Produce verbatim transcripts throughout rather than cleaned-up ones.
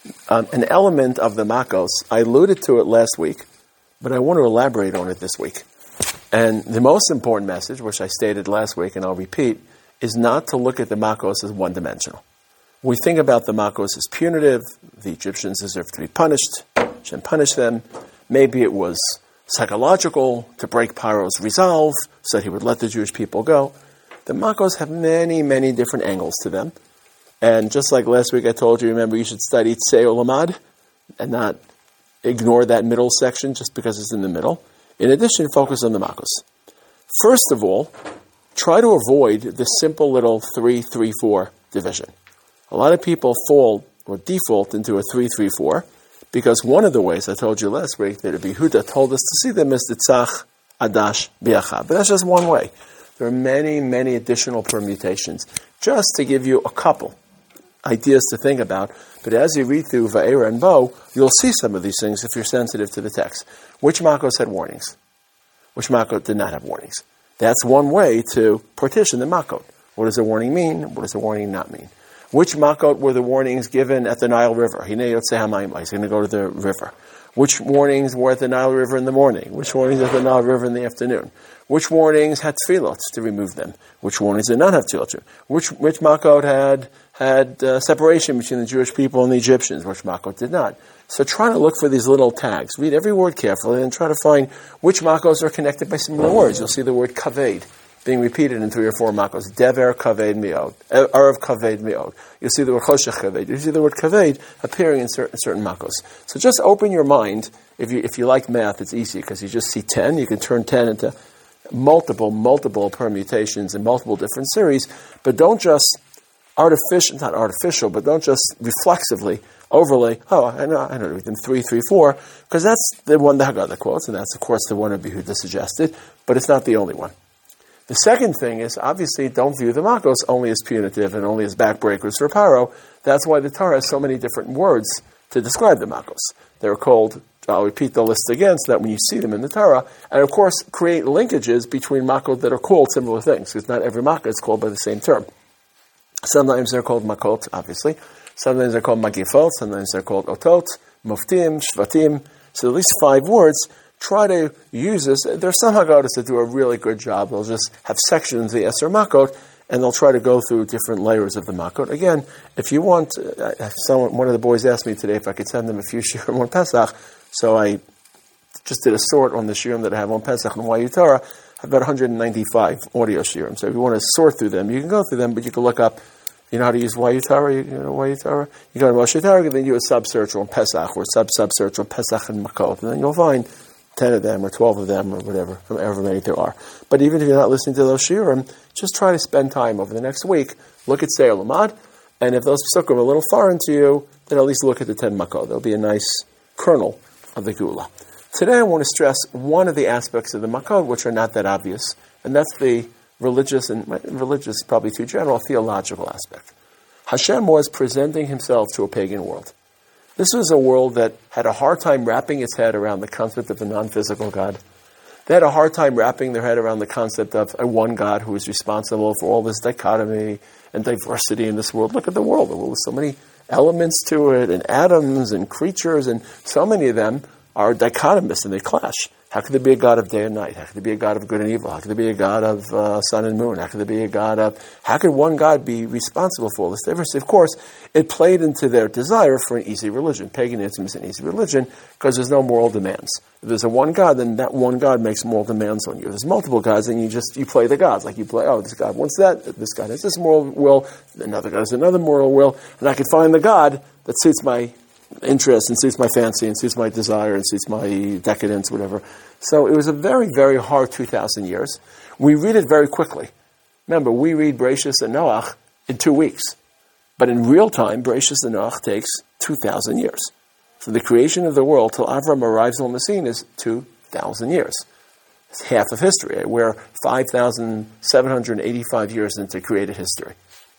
um, an element of the Makos. I alluded to it last week, but I want to elaborate on it this week. And the most important message, which I stated last week and I'll repeat, is not to look at the Makos as one-dimensional. We think about the Makos as punitive. The Egyptians deserve to be punished. Hashem punished them. Maybe it was psychological to break Paro's resolve so that he would let the Jewish people go. The Makos have many, many different angles to them. And just like last week I told you, remember, you should study Tzei Olamad and not ignore that middle section just because it's in the middle. In addition, focus on the Makos. First of all, try to avoid the simple little three three four division. A lot of people fall or default into a three three four because one of the ways I told you last week that Rabbi Yehuda told us to see them is the tzach, adash, biachah. But that's just one way. There are many, many additional permutations. Just to give you a couple ideas to think about, but as you read through Va'era and Bo, you'll see some of these things if you're sensitive to the text. Which Makos had warnings? Which Makot did not have warnings? That's one way to partition the Makot. What does a warning mean? What does a warning not mean? Which Makot were the warnings given at the Nile River? He's going to go to the river. Which warnings were at the Nile River in the morning? Which warnings at the Nile River in the afternoon? Which warnings had tefillot to remove them? Which warnings did not have tefillot? Which which Makot had had uh, separation between the Jewish people and the Egyptians? Which Makot did not? So try to look for these little tags. Read every word carefully and try to find which Makos are connected by similar words. You'll see the word kaved being repeated in three or four Makos. Dever kaved miod. Arav kaved miod. You'll see the word choshech kaved. You'll see the word kaved appearing in certain, certain Makos. So just open your mind. If you if you like math, it's easy because you just see ten. You can turn ten into multiple, multiple permutations in multiple different series. But don't just artificial, not artificial, but don't just reflexively overlay, oh, I know, I know everything, three, three, four, because that's the one that Haggadah quotes, and that's, of course, the one Rabbi Yehuda suggested, but it's not the only one. The second thing is, obviously, don't view the Makos only as punitive and only as backbreakers for Paro. That's why the Torah has so many different words to describe the Makos. They're called, I'll repeat the list again, so that when you see them in the Torah, and of course, create linkages between Makot that are called similar things, because not every Makot is called by the same term. Sometimes they're called Makot, obviously. Sometimes they're called Magifot. Sometimes they're called Otot, Muftim, Shvatim. So at least five words. Try to use this. There are some Haggadahs that do a really good job. They'll just have sections of the Eser Makot, and they'll try to go through different layers of the Makot. Again, if you want, uh, someone, one of the boys asked me today if I could send them a few shiurim on Pesach, so I just did a sort on the shiurim that I have on Pesach and Wayu Torah. I have about one hundred ninety-five audio shiurim. So if you want to sort through them, you can go through them, but you can look up, you know how to use Wayu Torah? You know Wayu Torah? You go to Moshe Torah, and then you do a sub-search on Pesach, or sub-sub-search on Pesach and Makot, and then you'll find ten of them, or twelve of them, or whatever, however many there are. But even if you're not listening to those shiurim, just try to spend time over the next week, look at Seir Lamad, and if those psukim are a little foreign to you, then at least look at the ten Makot. There'll be a nice kernel of the Gula. Today I want to stress one of the aspects of the Makot which are not that obvious, and that's the religious, and religious is probably too general, theological aspect. Hashem was presenting himself to a pagan world. This was a world that had a hard time wrapping its head around the concept of a non-physical God. They had a hard time wrapping their head around the concept of a one God who is responsible for all this dichotomy and diversity in this world. Look at the world. The world has so many elements to it, and atoms and creatures, and so many of them are dichotomous and they clash. How could there be a God of day and night? How could there be a God of good and evil? How could there be a God of uh, sun and moon? How could there be a God of... How could one God be responsible for all this diversity? Of course, it played into their desire for an easy religion. Paganism is an easy religion because there's no moral demands. If there's a one God, then that one God makes moral demands on you. If there's multiple gods, then you just you play the gods. Like you play, oh, this God wants that, this God has this moral will, another God has another moral will, and I can find the God that suits my interest and suits my fancy and suits my desire and suits my decadence, whatever. So it was a very, very hard two thousand years. We read it very quickly. Remember, we read Bereshis and Noach in two weeks. But in real time, Bereshis and Noach takes two thousand years. From the creation of the world till Avram arrives on the scene is two thousand years. It's half of history. We're five thousand seven hundred eighty-five years into created history.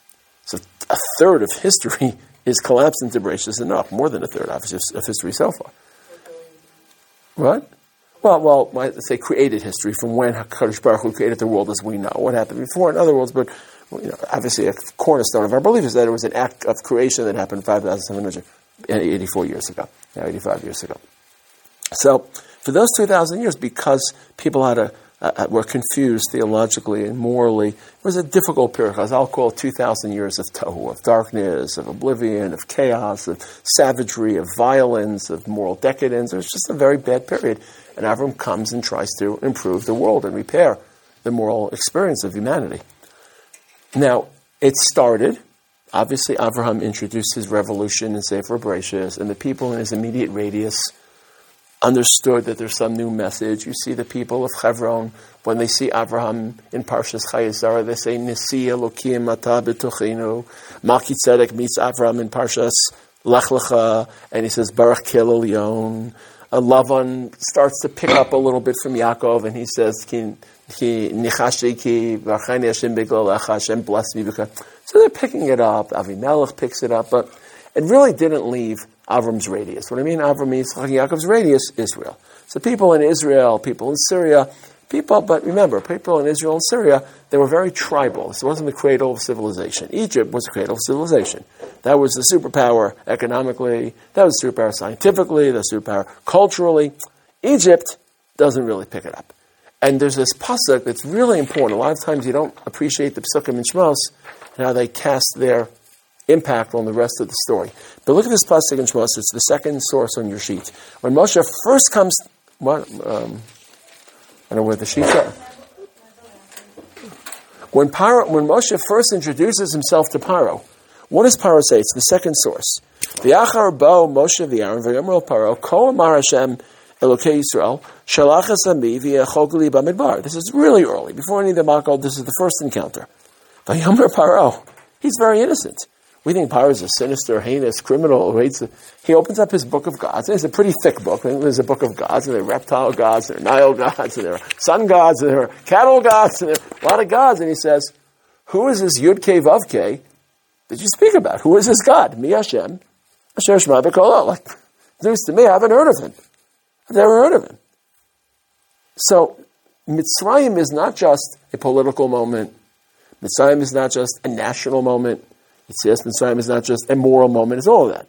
So a third of history is collapsed into Bereshis and Noach. More than a third, obviously, of history so far. Right? Well, well, let's say created history from when HaKadosh Baruch Hu created the world as we know. What happened before, in other words, but you know, obviously a cornerstone of our belief is that it was an act of creation that happened five thousand seven hundred eighty-four years ago, now eighty-five years ago. So for those two thousand years, because people had a, uh, were confused theologically and morally, it was a difficult period. Because I'll call it two thousand years of tohu, of darkness, of oblivion, of chaos, of savagery, of violence, of moral decadence. It was just a very bad period. And Avram comes and tries to improve the world and repair the moral experience of humanity. Now, it started, obviously Avraham introduced his revolution in Sefer Bereshis, and the people in his immediate radius understood that there's some new message. You see the people of Hebron, when they see Avraham in Parshas Chayei, they say, Nisi Elokim Ata B'Tochenu. Malki Tzedek meets Avraham in Parshas Lech Lecha, and he says, Baruch Kel Elyon. Uh, Lavan starts to pick up a little bit from Yaakov, and he says, Ki Nichashi Ki V'Achani Hashem B'Gol Echa, Hashem bless me. So they're picking it up. Avimelech picks it up, but it really didn't leave Avram's radius. What I mean, Avram means Yaakov's radius, Israel. So people in Israel, people in Syria, people, but remember, people in Israel and Syria, they were very tribal. This wasn't the cradle of civilization. Egypt was the cradle of civilization. That was the superpower economically, that was the superpower scientifically, the superpower culturally. Egypt doesn't really pick it up. And there's this pasuk that's really important. A lot of times you don't appreciate the psukim in Shmos and how they cast their impact on the rest of the story. But look at this pasuk in Shmos. It's the second source on your sheet. When Moshe first comes, what, um, I don't know where the sheets are. When Paro, when Moshe first introduces himself to Paro, what does Paro say? It's the second source. V'yachar bo Moshe v'Aaron v'yomro Paro kol amar Hashem Elokei Yisrael shalach es ami v'yachol li b'midbar. This is really early, before any of the Makol. This is the first encounter. V'yomro Paro, he's very innocent. We think Paro is a sinister, heinous criminal who hates it. He opens up his book of gods. It's a pretty thick book. There's a book of gods, and there are reptile gods, there are Nile gods, and there are sun gods, and there are cattle gods, and there are a lot of gods. And he says, who is this Yud Kei Vav Kei that you speak about? Who is this God? Mi Hashem, Asher Shema B'Kol. Like, news to me, I haven't heard of him. I've never heard of him. So, Mitzrayim is not just a political moment. Mitzrayim is not just a national moment. Yetzias Mitzrayim is not just a moral moment, it's all of that.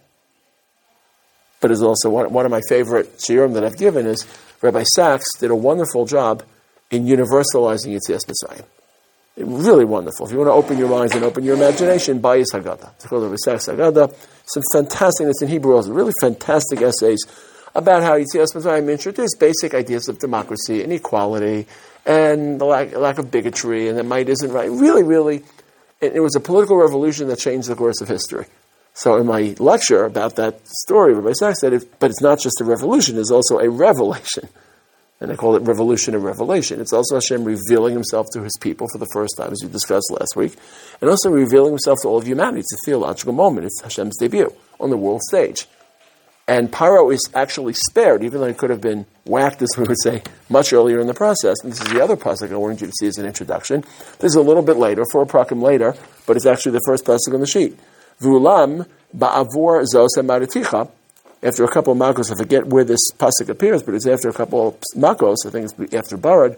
But it's also one, one of my favorite shiurim that I've given is Rabbi Sachs did a wonderful job in universalizing Yetzias Mitzrayim. Really wonderful. If you want to open your minds and open your imagination, Bayis Haggadah. It's called Rabbi Sachs Haggadah. Some fantastic, it's in Hebrew also, really fantastic essays about how Yetzias Mitzrayim introduced basic ideas of democracy and equality and the lack, lack of bigotry and that might isn't right. Really, really, it, it was a political revolution that changed the course of history. So in my lecture about that story, Rabbi Sachs said, it, but it's not just a revolution, it's also a revelation. And I call it revolution of revelation. It's also Hashem revealing himself to his people for the first time, as we discussed last week, and also revealing himself to all of humanity. It's a theological moment. It's Hashem's debut on the world stage. And Paro is actually spared, even though he could have been whacked, as we would say, much earlier in the process. And this is the other pasuk I wanted you to see as an introduction. This is a little bit later, four prakim later, but it's actually the first pasuk on the sheet. V'ulam ba'avor zos ha'mariticha. After a couple of makos, I forget where this pasuk appears, but it's after a couple of makos, I think it's after Barad.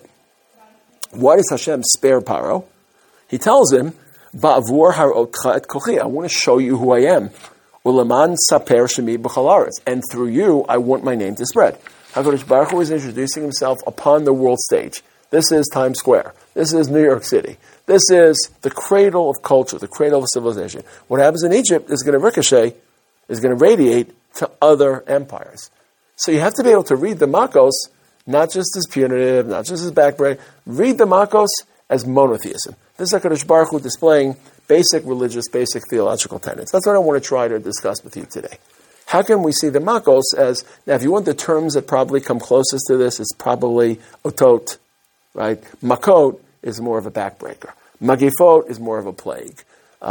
Why does Hashem spare Paro? He tells him, ba'avor harotcha et kochi. I want to show you who I am. Uleman saper shemi b'chol haaretz. And through you, I want my name to spread. HaKadosh Baruch Hu is introducing himself upon the world stage. This is Times Square. This is New York City. This is the cradle of culture, the cradle of civilization. What happens in Egypt is going to ricochet, is going to radiate to other empires. So you have to be able to read the Makos, not just as punitive, not just as backbreaking. Read the Makos as monotheism. This is HaKadosh Baruch Hu displaying basic religious, basic theological tenets. That's what I want to try to discuss with you today. How can we see the Makos as, now if you want the terms that probably come closest to this, it's probably otot, right? Makot is more of a backbreaker. Magifot is more of a plague.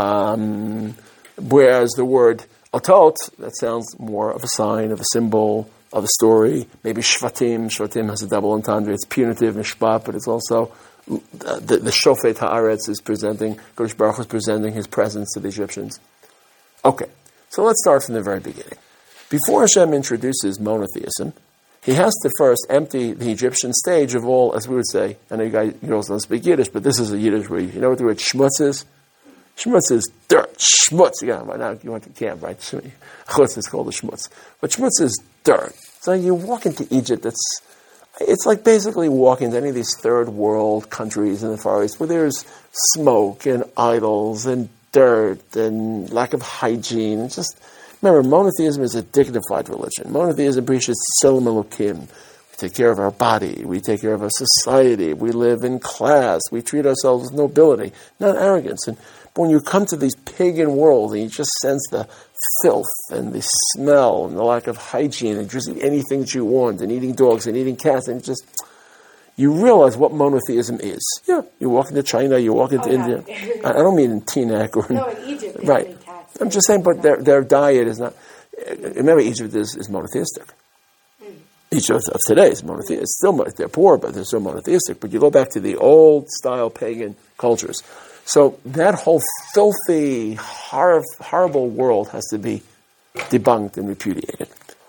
Um, whereas the word otot, that sounds more of a sign, of a symbol, of a story. Maybe shvatim. Shvatim has a double entendre. It's punitive, mishpat, but it's also the, the shofet haaretz is presenting, Kodesh Baruch Hu is presenting his presence to the Egyptians. Okay, so let's start from the very beginning. Before Hashem introduces monotheism, he has to first empty the Egyptian stage of all, as we would say, I know you guys you also don't speak Yiddish, but this is a Yiddish word. You know what the word shmutz is? Schmutz is dirt. Schmutz. Yeah, right now you went to camp, right? Chutz is called a schmutz. But schmutz is dirt. So you walk into Egypt, it's it's like basically walking into any of these third world countries in the Far East where there's smoke and idols and dirt and lack of hygiene. It's just, remember, monotheism is a dignified religion. Monotheism preaches Tselem Elokim. We take care of our body. We take care of our society. We live in class. We treat ourselves with nobility, not arrogance. And but when you come to these pagan worlds and you just sense the filth and the smell and the lack of hygiene and just eat anything that you want and eating dogs and eating cats and just, you realize what monotheism is. Yeah, you walk into China, you walk into oh, India. No. I don't mean in Teaneck or in, no, in Egypt. Right. I'm just saying, but their their diet is not. Remember, Egypt is, is monotheistic. Mm. Egypt of today is monotheistic. It's still they're poor, but they're still monotheistic. But you go back to the old style pagan cultures. So that whole filthy, hor- horrible world has to be debunked and repudiated.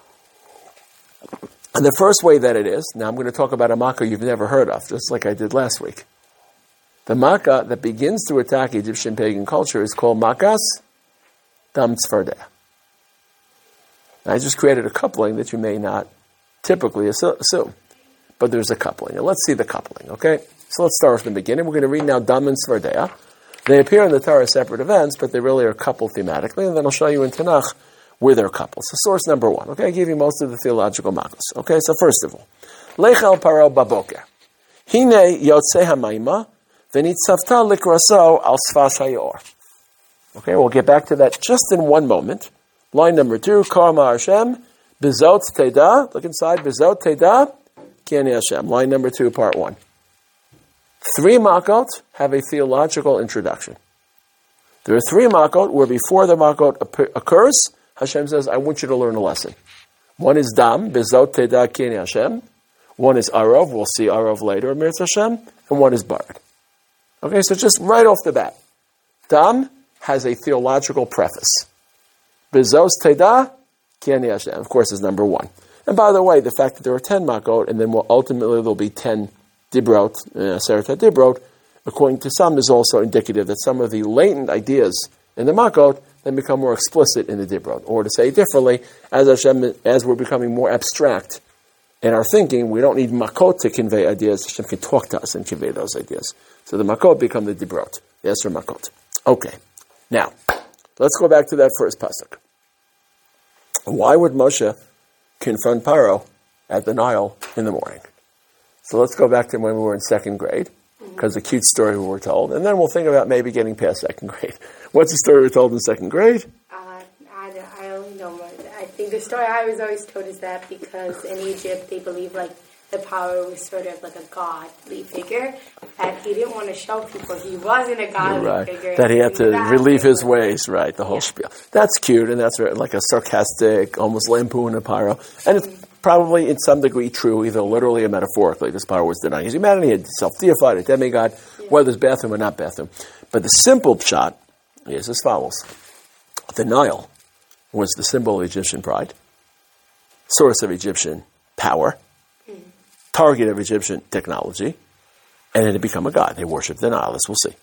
And the first way that it is, now I'm going to talk about a makkah you've never heard of, just like I did last week. The makkah that begins to attack Egyptian pagan culture is called Makkas Dam Tzfardeh. I just created a coupling that you may not typically assume, but there's a coupling. And let's see the coupling, okay? So let's start from the beginning. We're going to read now Dam and Tzfardeh. They appear in the Torah as separate events, but they really are coupled thematically, and then I'll show you in Tanakh where they're coupled. So source number one, okay? I gave you most of the theological makkos. Okay, so first of all, Lech el Paro baboker. Hine yotzei hamayma, v'nitzavta likraso al sfas hayor. Okay, we'll get back to that just in one moment. Line number two, Karma Hashem, Bizot Teda, look inside, Bizot Teda, Kiani Hashem. Line number two, part one. Three makot have a theological introduction. There are three makot where before the makot occurs, Hashem says, I want you to learn a lesson. One is Dam, Bizot Teda Kieni Hashem. One is Arov, we'll see Arov later, Mirz Hashem. And one is Barak. Okay, so just right off the bat, Dam has a theological preface. Bizot Teda Kieni Hashem, of course, is number one. And by the way, the fact that there are ten makot, and then we'll ultimately there'll be ten Dibrot, uh, Serta Dibrot, according to some, is also indicative that some of the latent ideas in the Makot then become more explicit in the Dibrot. Or to say differently, as Hashem, as we're becoming more abstract in our thinking, we don't need Makot to convey ideas. Hashem can talk to us and convey those ideas. So the Makot become the Dibrot, the Esher Makot. Okay, now, let's go back to that first pasuk. Why would Moshe confront Paro at the Nile in the morning? So let's go back to when we were in second grade, because a cute story we were told, and then we'll think about maybe getting past second grade. What's the story we were told in second grade? Uh, I, I don't know. I think the story I was always told is that because in Egypt they believe like the power was sort of like a godly figure, and he didn't want to show people he wasn't a godly right. figure. That he had to that relieve his ways, right, the whole yeah. spiel. That's cute, and that's like a sarcastic, almost lampoon of Paro. And it's mm-hmm. probably in some degree true, either literally or metaphorically. This Paro was denying his humanity, he had self-deified, a demigod, yeah. whether it's bathroom or not bathroom. But the simple shot is as follows. The Nile was the symbol of Egyptian pride, source of Egyptian power, target of Egyptian technology, and it had become a god. They worshipped the Nile, as we'll see.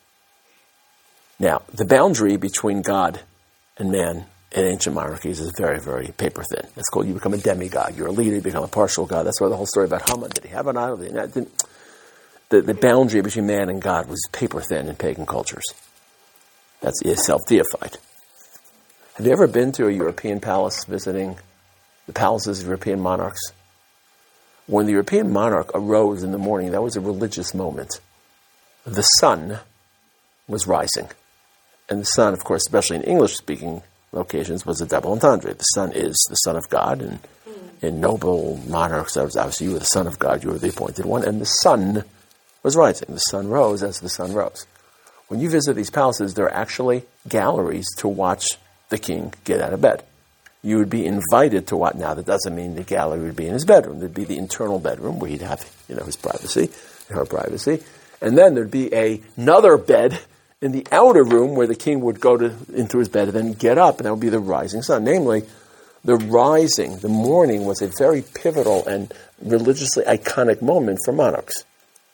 Now, the boundary between God and man in ancient monarchies is very, very paper thin. It's called, you become a demigod. You're a leader, you become a partial god. That's why the whole story about Haman, did he have an idol? Did he not? Didn't, the, the boundary between man and God was paper thin in pagan cultures. That's self-deified. Have you ever been to a European palace visiting the palaces of European monarchs? When the European monarch arose in the morning, that was a religious moment. The sun was rising. And the sun, of course, especially in English-speaking locations, was a double entendre. The sun is the Son of God, and in noble monarchs, that was obviously you were the Son of God, you were the appointed one, and the sun was rising. The sun rose as the sun rose. When you visit these palaces, there are actually galleries to watch the king get out of bed. You would be invited to what now? That doesn't mean the gallery would be in his bedroom. There'd be the internal bedroom where he'd have, you know, his privacy, her privacy. And then there'd be a, another bed in the outer room where the king would go to into his bed and then get up, and that would be the rising sun. Namely, the rising, the morning was a very pivotal and religiously iconic moment for monarchs.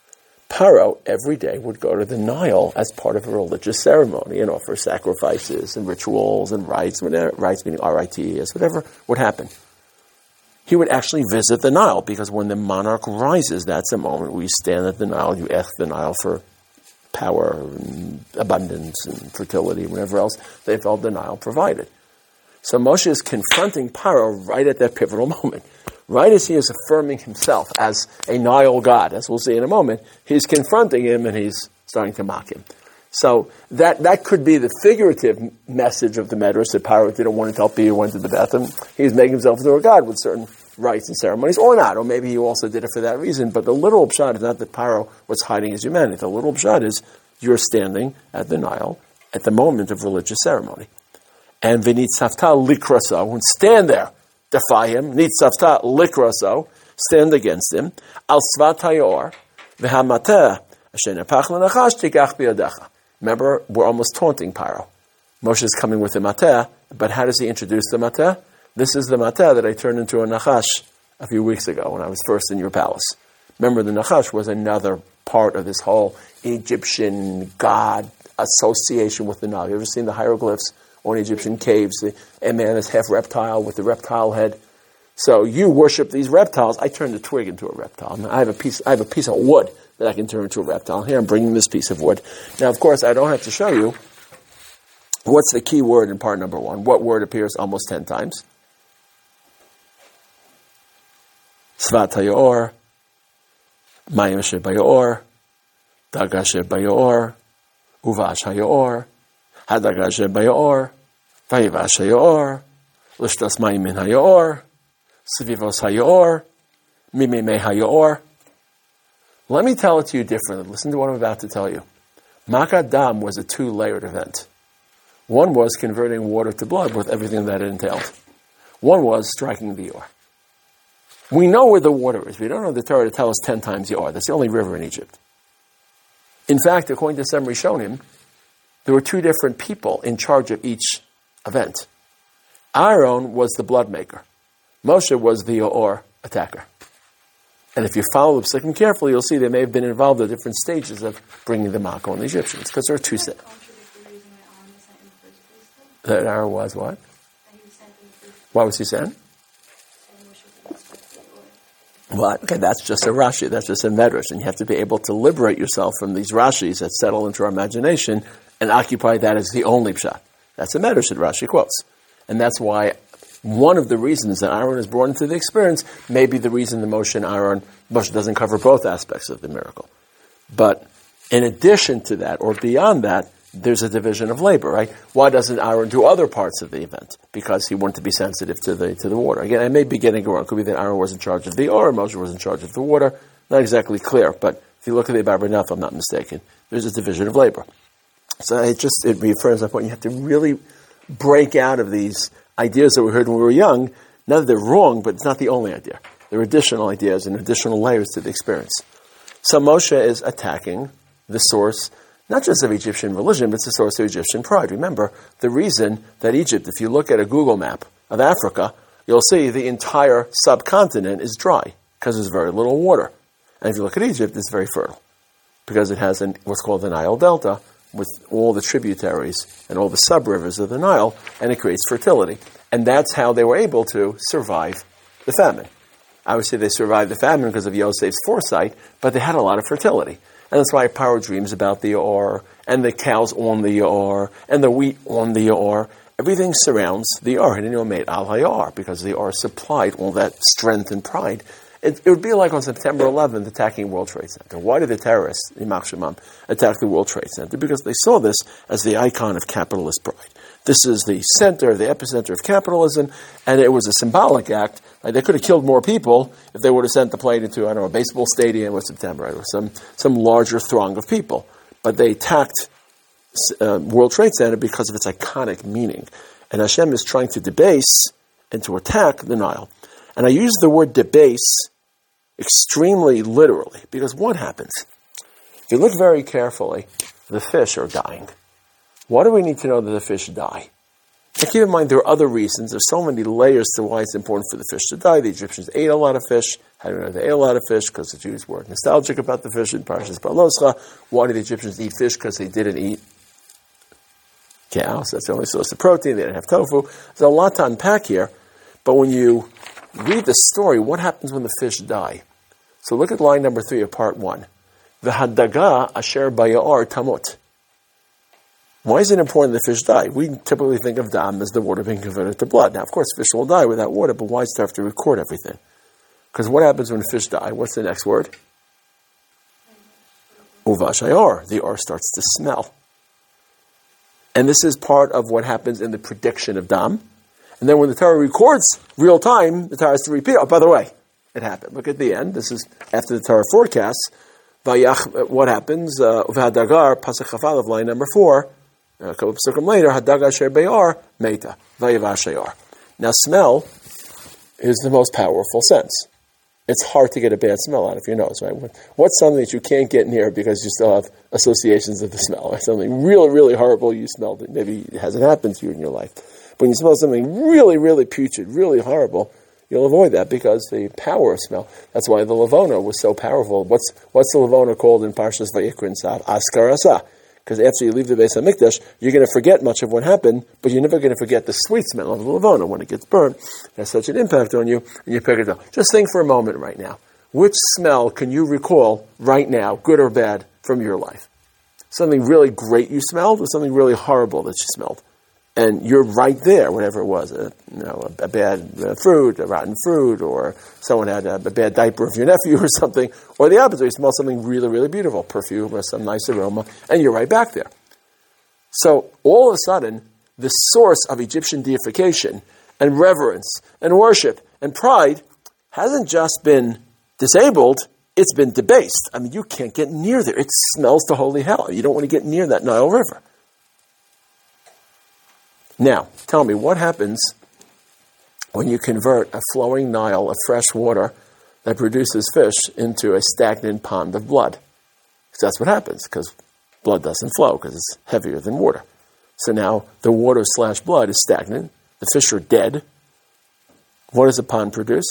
Paro every day would go to the Nile as part of a religious ceremony and offer sacrifices and rituals and rites, whatever, rites meaning R I T E S, whatever would happen. He would actually visit the Nile, because when the monarch rises, that's a moment where you stand at the Nile, you ask the Nile for power and abundance and fertility, whatever else they felt the Nile provided. So Moshe is confronting Paro right at that pivotal moment. Right as he is affirming himself as a Nile god, as we'll see in a moment, he's confronting him and he's starting to mock him. So that, that could be the figurative message of the Medrash, that Paro didn't want to tell Peter went to the bathroom. He was making himself into a god with certain rites and ceremonies, or not, or maybe he also did it for that reason. But the literal pshat is not that Paro was hiding his humanity. The literal pshat is you're standing at the Nile at the moment of religious ceremony. And v'nitzavta likraso, and stand there, defy him, nitzavta likraso, stand against him, al svat hayor, v'hamateh, asher nepach l'nachash tikach biyadecha. Remember, we're almost taunting Paro. Moshe is coming with the mateh, but how does he introduce the mateh? This is the mateh that I turned into a nachash a few weeks ago when I was first in your palace. Remember, the nachash was another part of this whole Egyptian god association with the Nile. You ever seen the hieroglyphs on Egyptian caves? The, a man is half reptile with the reptile head. So you worship these reptiles. I turned a twig into a reptile. I have a piece. I have a piece of wood that I can turn into a reptile. Here I'm bringing this piece of wood. Now, of course, I don't have to show you what's the key word in part number one. What word appears almost ten times? Svat hayor, mayim shebayor, daga shebayor, uvash hayor, hadaga shebayor, vayivash hayor, lishtas mayim min hayor, svivos hayor, mimimei hayor. Let me tell it to you differently. Listen to what I'm about to tell you. Makat dam was a two-layered event. One was converting water to blood with everything that it entailed. One was striking the Yor. We know where the water is. We don't know the Torah to tell us ten times Yor. That's the only river in Egypt. In fact, according to some Rishonim, there were two different people in charge of each event. Aaron was the blood maker. Moshe was the Yor attacker. And if you follow the psukim carefully, you'll see they may have been involved at different stages of bringing the Mako on the Egyptians, because there are two sets. That Aaron was what? Why was he sent? Well, okay, that's just a Rashi, that's just a Medrash, and you have to be able to liberate yourself from these Rashis that settle into our imagination and occupy that as the only pshat. That's a Medrash that Rashi quotes. And that's why one of the reasons that Aaron is brought into the experience may be the reason that Moshe and Aaron, Moshe doesn't cover both aspects of the miracle. But in addition to that, or beyond that, there's a division of labor, right? Why doesn't Aaron do other parts of the event? Because he wanted to be sensitive to the to the water. Again, I may be getting it wrong. It could be that Aaron was in charge of the Or, Moshe was in charge of the water. Not exactly clear, but if you look at the Abarbanel, if I'm not mistaken, there's a division of labor. So it just, it reaffirms that point. You have to really break out of these ideas that we heard when we were young. Not that they're wrong, but it's not the only idea. There are additional ideas and additional layers to the experience. So Moshe is attacking the source, not just of Egyptian religion, but it's the source of Egyptian pride. Remember, the reason that Egypt, if you look at a Google map of Africa, you'll see the entire subcontinent is dry because there's very little water. And if you look at Egypt, it's very fertile because it has an, what's called the Nile Delta with all the tributaries and all the sub-rivers of the Nile, and it creates fertility. And that's how they were able to survive the famine. Obviously, they survived the famine because of Yosef's foresight, but they had a lot of fertility. And that's why Paro dreams about the Yor, and the cows on the Yor, and the wheat on the Yor. Everything surrounds the Yor. And you know, made Al Hayor, because the Yor supplied all that strength and pride. It, it would be like on September eleventh attacking World Trade Center. Why did the terrorists, Yimach Shemam, attack the World Trade Center? Because they saw this as the icon of capitalist pride. This is the center, the epicenter of capitalism, and it was a symbolic act. Like they could have killed more people if they would have sent the plane into, I don't know, a baseball stadium or September, or some, some larger throng of people. But they attacked uh, World Trade Center because of its iconic meaning. And Hashem is trying to debase and to attack the Nile. And I use the word debase extremely literally, because what happens? If you look very carefully, the fish are dying. Why do we need to know that the fish die? Now keep in mind there are other reasons. There's so many layers to why it's important for the fish to die. The Egyptians ate a lot of fish, How do we know they ate a lot of fish? Because the Jews were nostalgic about the fish in Parshas Baloscha. Why did the Egyptians eat fish? Because they didn't eat cows. That's the only source of protein. They didn't have tofu. There's a lot to unpack here. But when you read the story, what happens when the fish die? So look at line number three of part one. V'hadaga asher baya'ar tamut. Why is it important the fish die? We typically think of dam as the water being converted to blood. Now, of course, fish will die without water, but why does it have to record everything? Because what happens when fish die? What's the next word? Uvashayar. The R starts to smell. And this is part of what happens in the prediction of dam. And then when the Torah records real time, the Torah has to repeat, oh, by the way, it happened. Look at the end. This is after the Torah forecasts. Vayach, what happens? V'hadagar, Pasuk Chafal of line number four. A couple of psukim later, Hadagar Sher Bayar, Meta, Vayavashayar. Now, smell is the most powerful sense. It's hard to get a bad smell out of your nose, right? What's something that you can't get near because you still have associations of the smell? Right? Something really, really horrible you smelled it. Maybe it hasn't happened to you in your life. But when you smell something really, really putrid, really horrible, you'll avoid that because the power of smell. That's why the Levona was so powerful. What's what's the Levona called in Parshas Vayikra and Tzav? Askar Asa. Because after you leave the Beis HaMikdash, you're going to forget much of what happened, but you're never going to forget the sweet smell of the Levona. When it gets burned, it has such an impact on you, and you pick it up. Just think for a moment right now. Which smell can you recall right now, good or bad, from your life? Something really great you smelled, or something really horrible that you smelled? And you're right there, whatever it was, a, you know, a, a bad uh, fruit, a rotten fruit, or someone had a, a bad diaper of your nephew or something, or the opposite, you smell something really, really beautiful, perfume or some nice aroma, and you're right back there. So all of a sudden, the source of Egyptian deification and reverence and worship and pride hasn't just been disabled, it's been debased. I mean, you can't get near there. It smells to holy hell. You don't want to get near that Nile River. Now, tell me, what happens when you convert a flowing Nile of fresh water that produces fish into a stagnant pond of blood? Because that's what happens, because blood doesn't flow, because it's heavier than water. So now the water slash blood is stagnant. The fish are dead. What does a pond produce?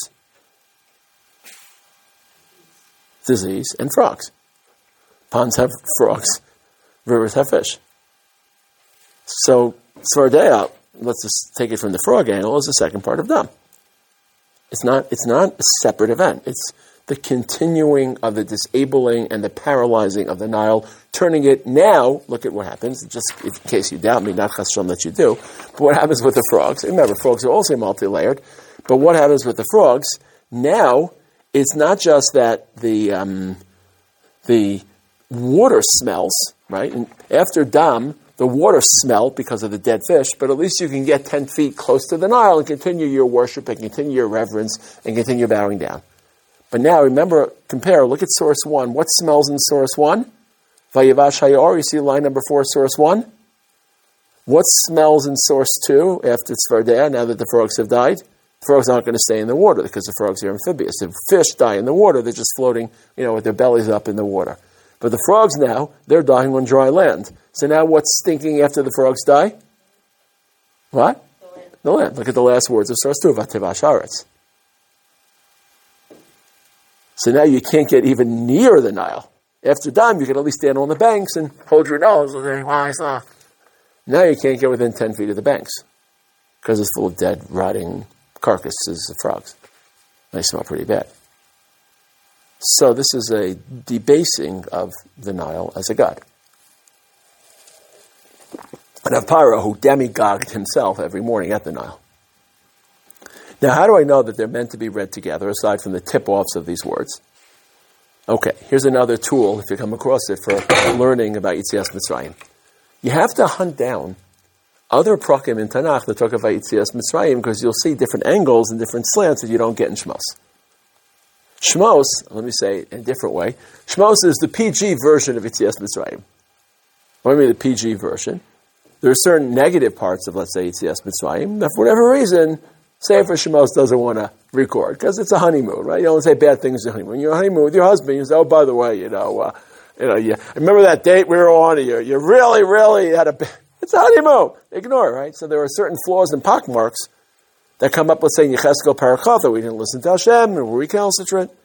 Disease and frogs. Ponds have frogs. Rivers have fish. So, Svardeya, let's just take it from the frog angle, is the second part of Dam. It's not, it's not a separate event. It's the continuing of the disabling and the paralyzing of the Nile, turning it now, look at what happens, just in case you doubt me, not chasam that you do, but what happens with the frogs? Remember, frogs are also multi-layered, but what happens with the frogs? Now, it's not just that the um, the water smells, right? And after Dam, the water smelled because of the dead fish, but at least you can get ten feet close to the Nile and continue your worship and continue your reverence and continue bowing down. But now, remember, compare, look at source one. What smells in source one? Vayivash Hayar, you see line number four, source one? What smells in source two after Tzvardeya, now that the frogs have died? The frogs aren't going to stay in the water because the frogs are amphibious. If fish die in the water, they're just floating, you know, with their bellies up in the water. But the frogs now, they're dying on dry land. So now what's stinking after the frogs die? What? The land. The land. Look at the last words of source two, Vatevash Haaretz. So now you can't get even near the Nile. After Dam, you can at least stand on the banks and hold your nose. Now you can't get within ten feet of the banks because it's full of dead, rotting carcasses of frogs. They smell pretty bad. So this is a debasing of the Nile as a god. And of Paro, who demigogged himself every morning at the Nile. Now, how do I know that they're meant to be read together, aside from the tip-offs of these words? Okay, here's another tool, if you come across it, for learning about Yetzias Mitzrayim. You have to hunt down other prakim in Tanakh that talk about Yetzias Mitzrayim, because you'll see different angles and different slants that you don't get in Shmos. Shmos, let me say it in a different way, Shmos is the P G version of Yetzias Mitzrayim. What do I mean the P G version? There are certain negative parts of, let's say, Yetzias Mitzrayim that for whatever reason, Sefer Shemos doesn't want to record, because it's a honeymoon, right? You don't say bad things at honeymoon. You're on honeymoon with your husband, you say, oh, by the way, you know, uh, you know, you remember that date we were on, you, you really, really had a, it's a honeymoon. Ignore it, right? So there are certain flaws and pockmarks that come up with saying Yecheskel Parakha, that we didn't listen to Hashem, and we're recalcitrant.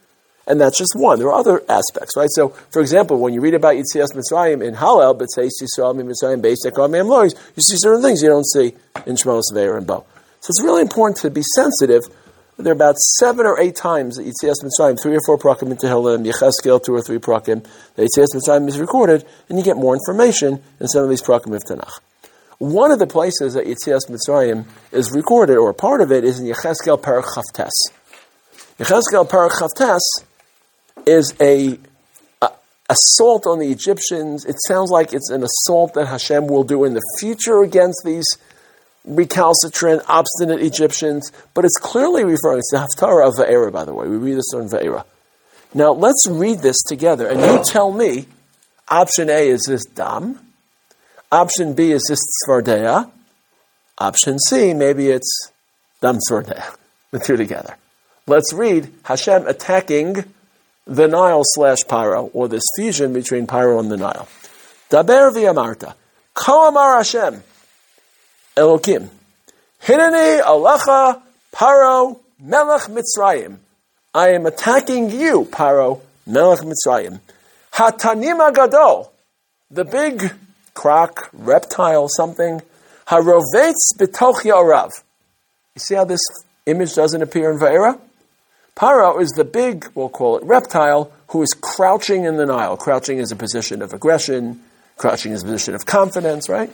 And that's just one. There are other aspects, right? So, for example, when you read about Yitzias Mitzrayim in Hallel, but say Yisrael Mitzrayim based on Mem Lois, you see certain things you don't see in Shmos, Ve'er, and Bo. So it's really important to be sensitive. There are about seven or eight times that Yitzias Mitzrayim, three or four prakim in Tehillim, Yechezkel, two or three prakim, that Yitzias Mitzrayim is recorded, and you get more information in some of these prakim of Tanakh. One of the places that Yitzias Mitzrayim is recorded, or part of it, is in Yechezkel Perek Chavtes. Yechezkel Perek Chavtes is a, a assault on the Egyptians. It sounds like it's an assault that Hashem will do in the future against these recalcitrant, obstinate Egyptians, but it's clearly referring to the Haftarah of Va'era, by the way. We read this on Va'era. Now, let's read this together, and you tell me, option A, is this Dam? Option B, is this Tzvardeya? Option C, maybe it's Dam Tzvardeya. The two together. Let's read Hashem attacking the Nile slash Paro, or this fusion between Paro and the Nile. Daber v'yamarta, Ko amar Hashem, Elokim, Hineni Alecha Paro Melech Mitzrayim. I am attacking you, Paro Melech Mitzrayim. Hatanim Gadol, the big croc, reptile, something. Harovetz b'toch ya'arav. You see how this image doesn't appear in Va'era? Paro is the big, we'll call it reptile, who is crouching in the Nile. Crouching is a position of aggression. Crouching is a position of confidence, right?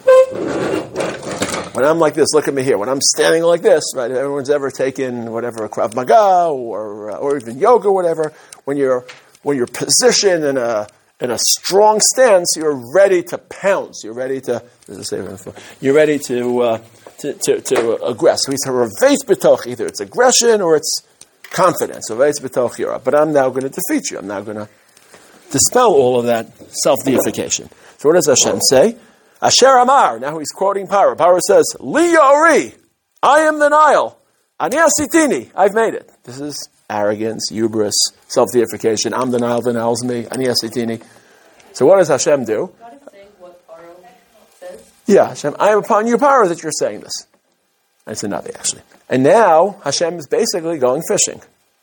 When I'm like this, look at me here. When I'm standing like this, right? If everyone's ever taken whatever, Krav Maga or uh, or even yoga, whatever. When you're when you're positioned in a in a strong stance, you're ready to pounce. You're ready to. You're ready to uh, to, to to aggress. So he's a reveis b'toch. Either it's aggression or it's confidence. Reveis b'toch yira. But I'm now going to defeat you. I'm now going to dispel all of that self-deification. So what does Hashem say? Asher Amar. Now he's quoting Paro. Paro says, Li Yori, I am the Nile. Ani asitini, I've made it. This is arrogance, hubris, self-deification. I'm the Nile, the Nile's me. Ani asitini. So what does Hashem do? God is saying what Paro says? Yeah, Hashem, I am upon you, Paro, that you're saying this. It's a Navi, actually. And now Hashem is basically going fishing.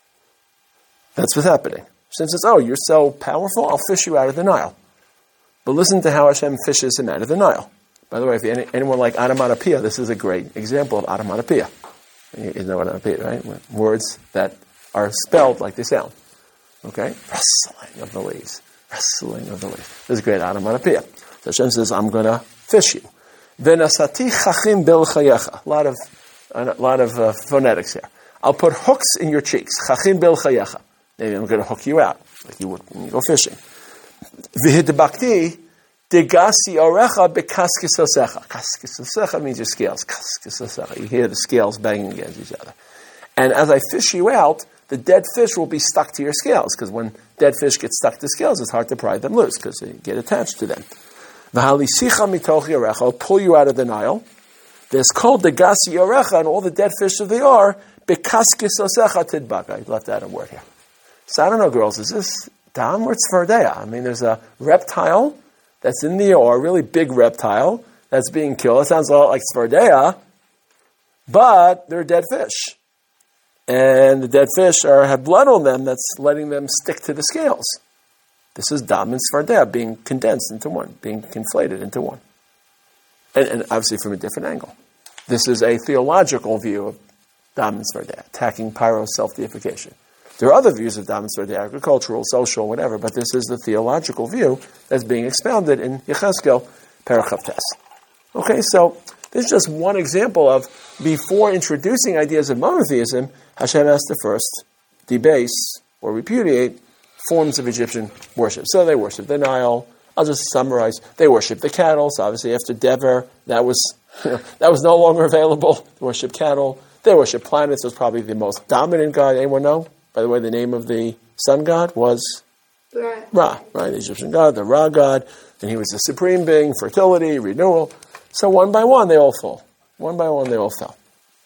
That's what's happening. Hashem says, oh, you're so powerful, I'll fish you out of the Nile. But listen to how Hashem fishes him out of the Nile. By the way, if any, anyone like onomatopoeia, this is a great example of onomatopoeia. You, you know onomatopoeia, right? Words that are spelled like they sound. Okay? Rustling of the leaves. Rustling of the leaves. This is a great onomatopoeia. So Hashem says, I'm going to fish you. V'nasati chachim bil chayecha. A lot of, a lot of uh, phonetics here. I'll put hooks in your cheeks. Chachim bil chayecha. Maybe I'm going to hook you out, like you would when you go fishing. V'hidbakti degasi orecha bekaskisosecha. Kaskisosecha means your scales. Kaskisosecha. You hear the scales banging against each other. And as I fish you out, the dead fish will be stuck to your scales, because when dead fish get stuck to scales, it's hard to pry them loose, because they get attached to them. V'halisicha mitoch yorecha, I'll pull you out of the Nile. There's called degasi orecha, and all the dead fish of the are, bekaskisosecha tidbak. I left out a word here. So I don't know, girls, is this Dam or Tzvardeya? I mean, there's a reptile that's in the Or, a really big reptile that's being killed. It sounds a lot like Tzvardeya, but they're dead fish. And the dead fish are have blood on them that's letting them stick to the scales. This is Dam and Tzvardeya being condensed into one, being conflated into one. And, and obviously from a different angle. This is a theological view of Dam and Tzvardeya, attacking Pyro's self-deification. There are other views of Dam and Tzvardeya, agricultural, social, whatever, but this is the theological view that's being expounded in Yechezkel Perek Chavtes. Okay, so this is just one example of, before introducing ideas of monotheism, Hashem has to first debase or repudiate forms of Egyptian worship. So they worship the Nile. I'll just summarize. They worship the cattle. So obviously after Dever, that was you know, that was no longer available. They worship cattle. They worship planets. It was probably the most dominant god. Anyone know? By the way, the name of the sun god was Ra. Ra, right? The Egyptian god, the Ra god. And he was the supreme being, fertility, renewal. So one by one, they all fall. One by one, they all fell.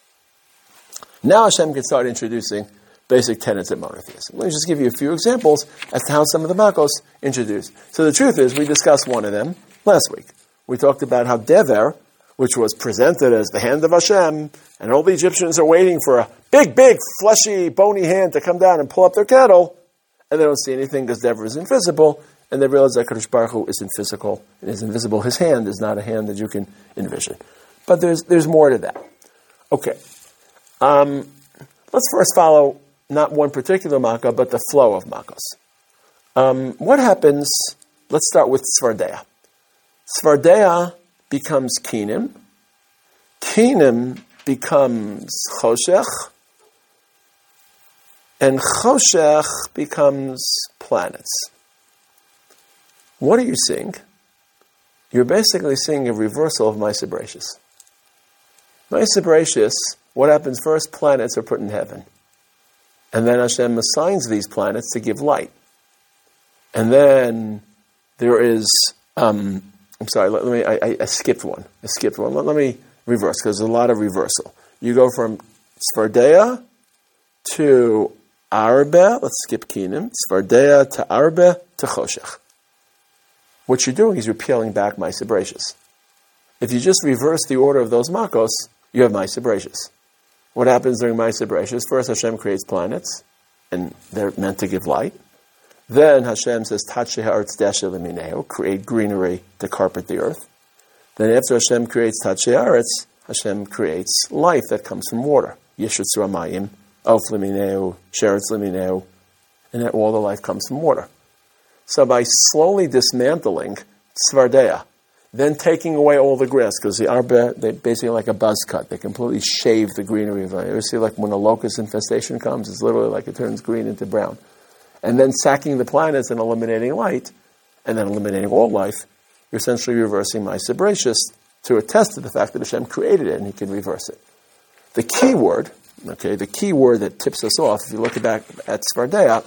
Now Hashem can start introducing basic tenets of monotheism. Let me just give you a few examples as to how some of the Makos introduced. So the truth is, we discussed one of them last week. We talked about how Dever, which was presented as the hand of Hashem, and all the Egyptians are waiting for a big, big, fleshy, bony hand to come down and pull up their cattle. and they don't see anything because Dever is invisible, and they realize that Kadosh Baruch Hu isn't physical, and is invisible. His hand is not a hand that you can envision. But there's there's more to that. Okay. Um, let's first follow not one particular Makkah, but the flow of Makkos. Um, what happens, let's start with Tzvardeya. Tzvardeya becomes Kinim. Kinim becomes Choshech. And Choshech becomes planets. What are you seeing? You're basically seeing a reversal of Maaseh Bereishis. Maaseh Bereishis, what happens first? Planets are put in heaven. And then Hashem assigns these planets to give light. And then there is, um, I'm sorry, let, let me, I, I skipped one. I skipped one. Let, let me reverse, because there's a lot of reversal. You go from Tzvardeya to Arbe, let's skip Kinim, Tzvardeya to Arbe to Choshech. What you're doing is you're peeling back Maaseh Bereishis. If you just reverse the order of those Makos, you have Maaseh Bereishis. What happens during Maaseh Bereishis? First, Hashem creates planets, and they're meant to give light. Then Hashem says, Tatsheh ha'aretz deshe lemineo, create greenery to carpet the earth. Then after Hashem creates Tatsheh ha'aretz, Hashem creates life that comes from water. Yishritz ramayim, of lemineo, sheretz lemineo, and that all the life comes from water. So by slowly dismantling Tzvardeya, then taking away all the grass, because the Arbe, they basically like a buzz cut. They completely shave the greenery of it. You ever see like when a locust infestation comes, it's literally like it turns green into brown. And then sacking the planets and eliminating light, and then eliminating all life, you're essentially reversing Maaseh Bereishis to attest to the fact that Hashem created it and He can reverse it. The key word, okay, the key word that tips us off, if you look back at Tzvardeya,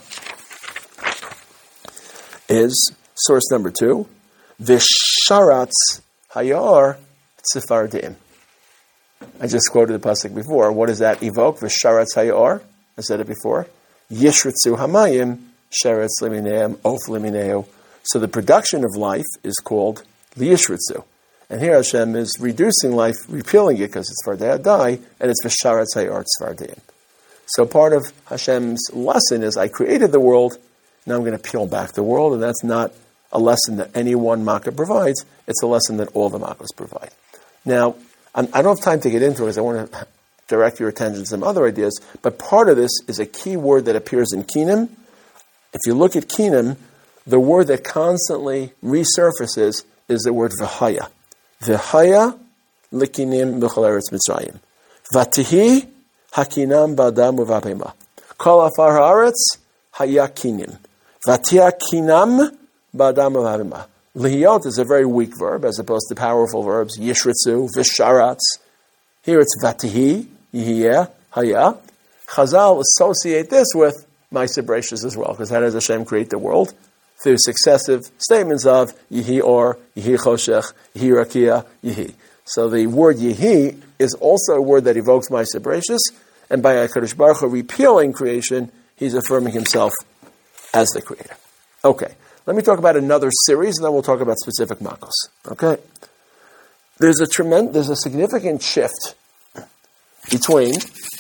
is source number two, Visharatz Hayar Tzvardim. I just quoted the pasuk before. What does that evoke? Visharatz Hayar. I said it before. Yishritzu Hamayim Sheretz Liminei Of Limineo. So the production of life is called Liyishritzu. And here Hashem is reducing life, repealing it because it's Tzvardeya die, and it's Visharatz Hayar Tzvardim. So part of Hashem's lesson is I created the world, now I'm going to peel back the world, and that's not a lesson that any one Makkah provides. It's a lesson that all the Makkahs provide. Now, I'm, I don't have time to get into it because I want to direct your attention to some other ideas, but part of this is a key word that appears in Kinim. If you look at Kinim, the word that constantly resurfaces is the word V'haya. V'haya likinim b'chol eretz Mitzrayim. V'tihi hakinam b'adam u'v'abema. Kol afar ha'aretz haya kinim. V'tiha kinam b'adam u'v'abema. Lihiyot is a very weak verb as opposed to powerful verbs. Yishritzu, Visharatz. Here it's Vatihi, Yihiyeh, Haya. Chazal associate this with Maaseh Bereishis as well, because how does Hashem create the world? Through successive statements of Yihi Or, Yihi Choshech, Yihi Rakia, Yihi. So the word Yihi is also a word that evokes Maaseh Bereishis, and by HaKadosh Baruch Hu repealing creation, he's affirming himself as the creator. Okay, let me talk about another series, and then we'll talk about specific Makos. Okay? There's a tremendous, there's a significant shift between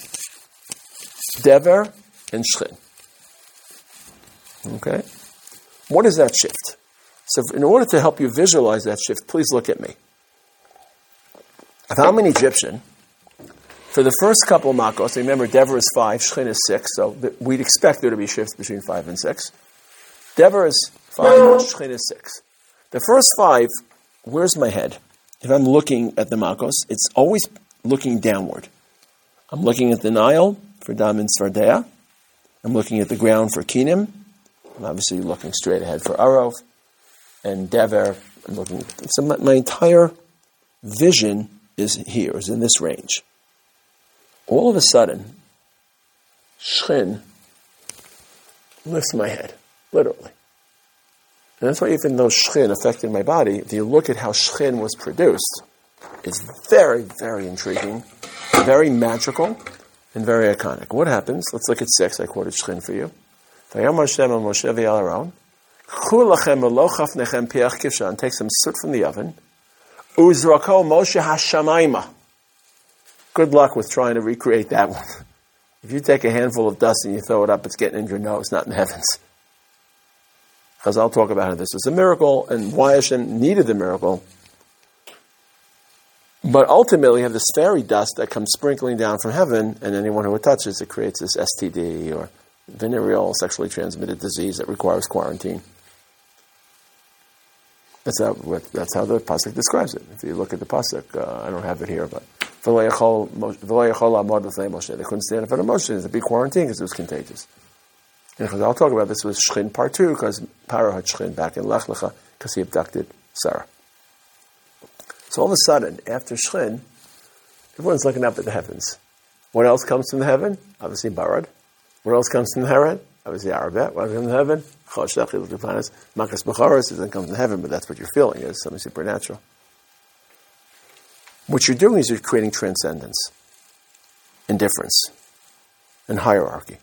Dever and Shchin. Okay? What is that shift? So in order to help you visualize that shift, please look at me. If I'm an Egyptian, for the first couple of Makos, remember Dever is five, Shchin is six, so we'd expect there to be shifts between five and six. Dever is five, Shchin is six. The first five, where's my head? If I'm looking at the Makos, it's always looking downward. I'm looking at the Nile for Dam and Tzvardeya. I'm looking at the ground for Kinim. I'm obviously looking straight ahead for Arov. And Dever, I'm looking. So my, my entire vision is here, is in this range. All of a sudden, Shchin lifts my head, literally. And that's why even though Shchin affected my body, if you look at how Shchin was produced, it's very, very intriguing, very magical, and very iconic. What happens? Let's look at six. I quoted Shchin for you. Vayamar Hashem el Moshe v'yal Aaron, K'chu lachem elo chafnechem piach kivshan, take some soot from the oven, uzrako Moshe hashamayma. Good luck with trying to recreate that one. If you take a handful of dust and you throw it up, it's getting in your nose, not in the heavens. Chazal talk about how this is a miracle and why Hashem needed the miracle. But ultimately, you have this fairy dust that comes sprinkling down from heaven, and anyone who it touches, it creates this S T D, or venereal sexually transmitted disease that requires quarantine. That's how, that's how the pasuk describes it. If you look at the pasuk, uh, I don't have it here, but they couldn't stand in front of Moshe. There's a big quarantine because it was contagious. And I'll talk about this with Shchin part two, because Paro had Shchin back in Lech Lecha because he abducted Sarah. So all of a sudden, after Shchin, everyone's looking up at the heavens. What else comes from the heaven? Obviously Barad. What else comes from the heaven? Obviously Arabet. What comes from the heaven? Choshech, you look at the planets. Makas Becharos doesn't come from the heaven, but that's what you're feeling is something supernatural. What you're doing is you're creating transcendence, indifference, and hierarchy.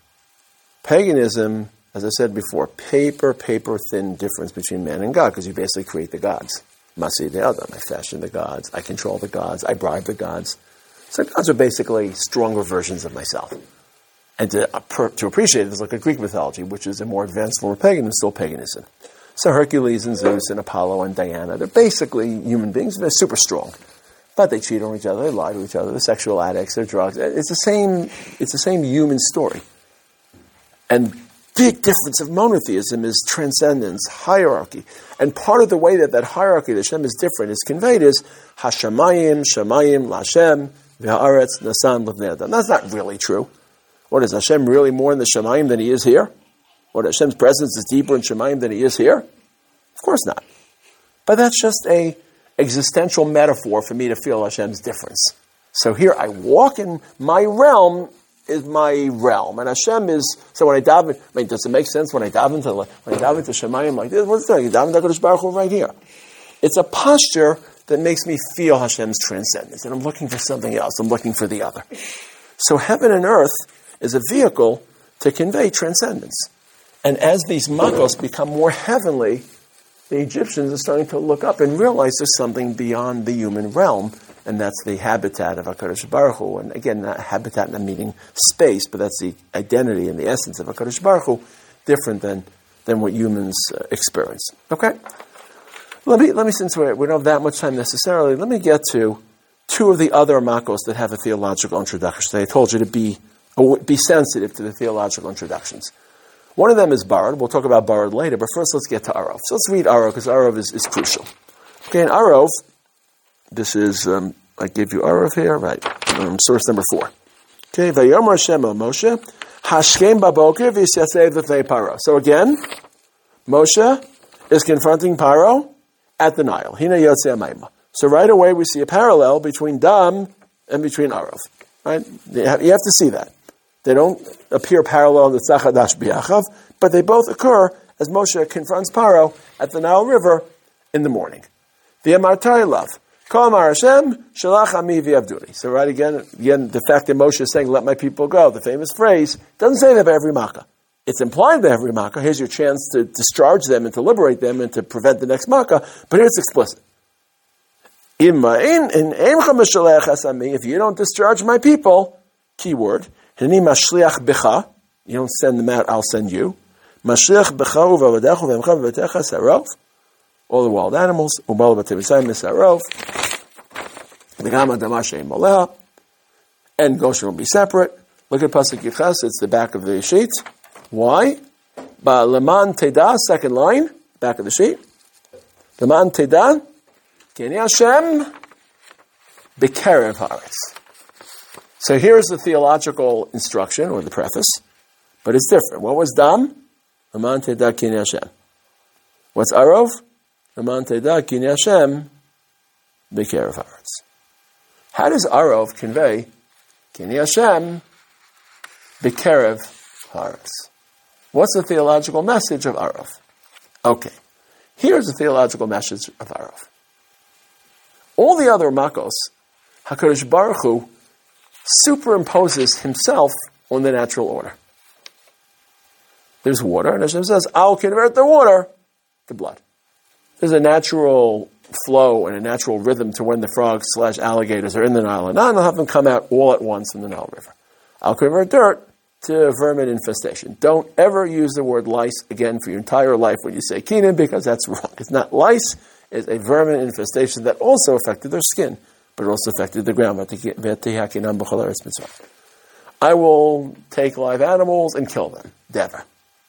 Paganism, as I said before, paper, paper thin difference between man and God, because you basically create the gods. Masi de Adam, I fashion the gods, I control the gods, I bribe the gods. So gods are basically stronger versions of myself. And to, uh, per, to appreciate it, it's like a Greek mythology, which is a more advanced form of paganism, still paganism. So Hercules and Zeus and Apollo and Diana, they're basically human beings, they're super strong. But they cheat on each other, they lie to each other, they're sexual addicts, they're drugs. It's the same, it's the same human story. And big difference of monotheism is transcendence, hierarchy. And part of the way that that hierarchy, the Hashem is different, is conveyed is Hashemayim, Shemayim, Lashem, V'ha'aretz, Nasan, L'vnei Adam. That's not really true. What, is Hashem really more in the Shemayim than he is here? What, Hashem's presence is deeper in Shemayim than he is here? Of course not. But that's just a existential metaphor for me to feel Hashem's difference. So here I walk in my realm, is my realm, and Hashem is. So when I daven, I mean, does it make sense when I daven to when I daven to Shemayim like this? What's doing? You daven to HaKadosh Baruch Hu right here. It's a posture that makes me feel Hashem's transcendence, and I'm looking for something else. I'm looking for the other. So heaven and earth is a vehicle to convey transcendence, and as these makos become more heavenly, the Egyptians are starting to look up and realize there's something beyond the human realm. And that's the habitat of HaKadosh Baruch Hu. And again, not habitat in meaning space, but that's the identity and the essence of HaKadosh Baruch Hu, different than, than what humans uh, experience. Okay? Let me, let me, since we're, we don't have that much time necessarily, let me get to two of the other makos that have a theological introduction. I told you to be, be sensitive to the theological introductions. One of them is Barad. We'll talk about Barad later, but first let's get to Arov. So let's read Arov, because Arov is, is crucial. Okay, in Arov, this is, um, I gave you Arov here, right? Um, source number four. Okay, Vayomer Hashem el Moshe, Hashkem baboker v'yisaseh v'fnei Paro. So again, Moshe is confronting Paro at the Nile. Hina yotzei hamayma. So right away we see a parallel between Dam and between Arov. Right? You have, you have to see that. They don't appear parallel in the Tzachadash B'Yachav, but they both occur as Moshe confronts Paro at the Nile River in the morning. V'yamartai love. So right again, again, the fact that Moshe is saying, let my people go, the famous phrase, doesn't say that by every makkah. It's implied by every makkah. Here's your chance to discharge them and to liberate them and to prevent the next makkah, but here it's explicit. If you don't discharge my people, keyword, you don't send them out, I'll send you. All the wild animals, and Goshen will be separate. Look at Pasuk Yichas, it's the back of the sheet. Why? Leman Teda, second line, back of the sheet. Leman Teda, Keni Hashem, B'kerev Haaretz. So here's the theological instruction, or the preface, but it's different. What was Dam? Leman Teda, Keni Hashem. What's Arov? Leman Teda Kini Hashem B'kerev Haaretz. How does Arov convey Kini Hashem B'kerev Haaretz? What's the theological message of Arov? Okay, here's the theological message of Arov. All the other makos, HaKadosh Baruch Hu superimposes himself on the natural order. There's water, and Hashem says, I'll convert the water to blood. There's a natural flow and a natural rhythm to when the frogs slash alligators are in the Nile, and I'll have them come out all at once in the Nile River. I'll convert dirt to vermin infestation. Don't ever use the word lice again for your entire life when you say kinin, because that's wrong. It's not lice, it's a vermin infestation that also affected their skin, but it also affected the ground. I will take live animals and kill them. Deva.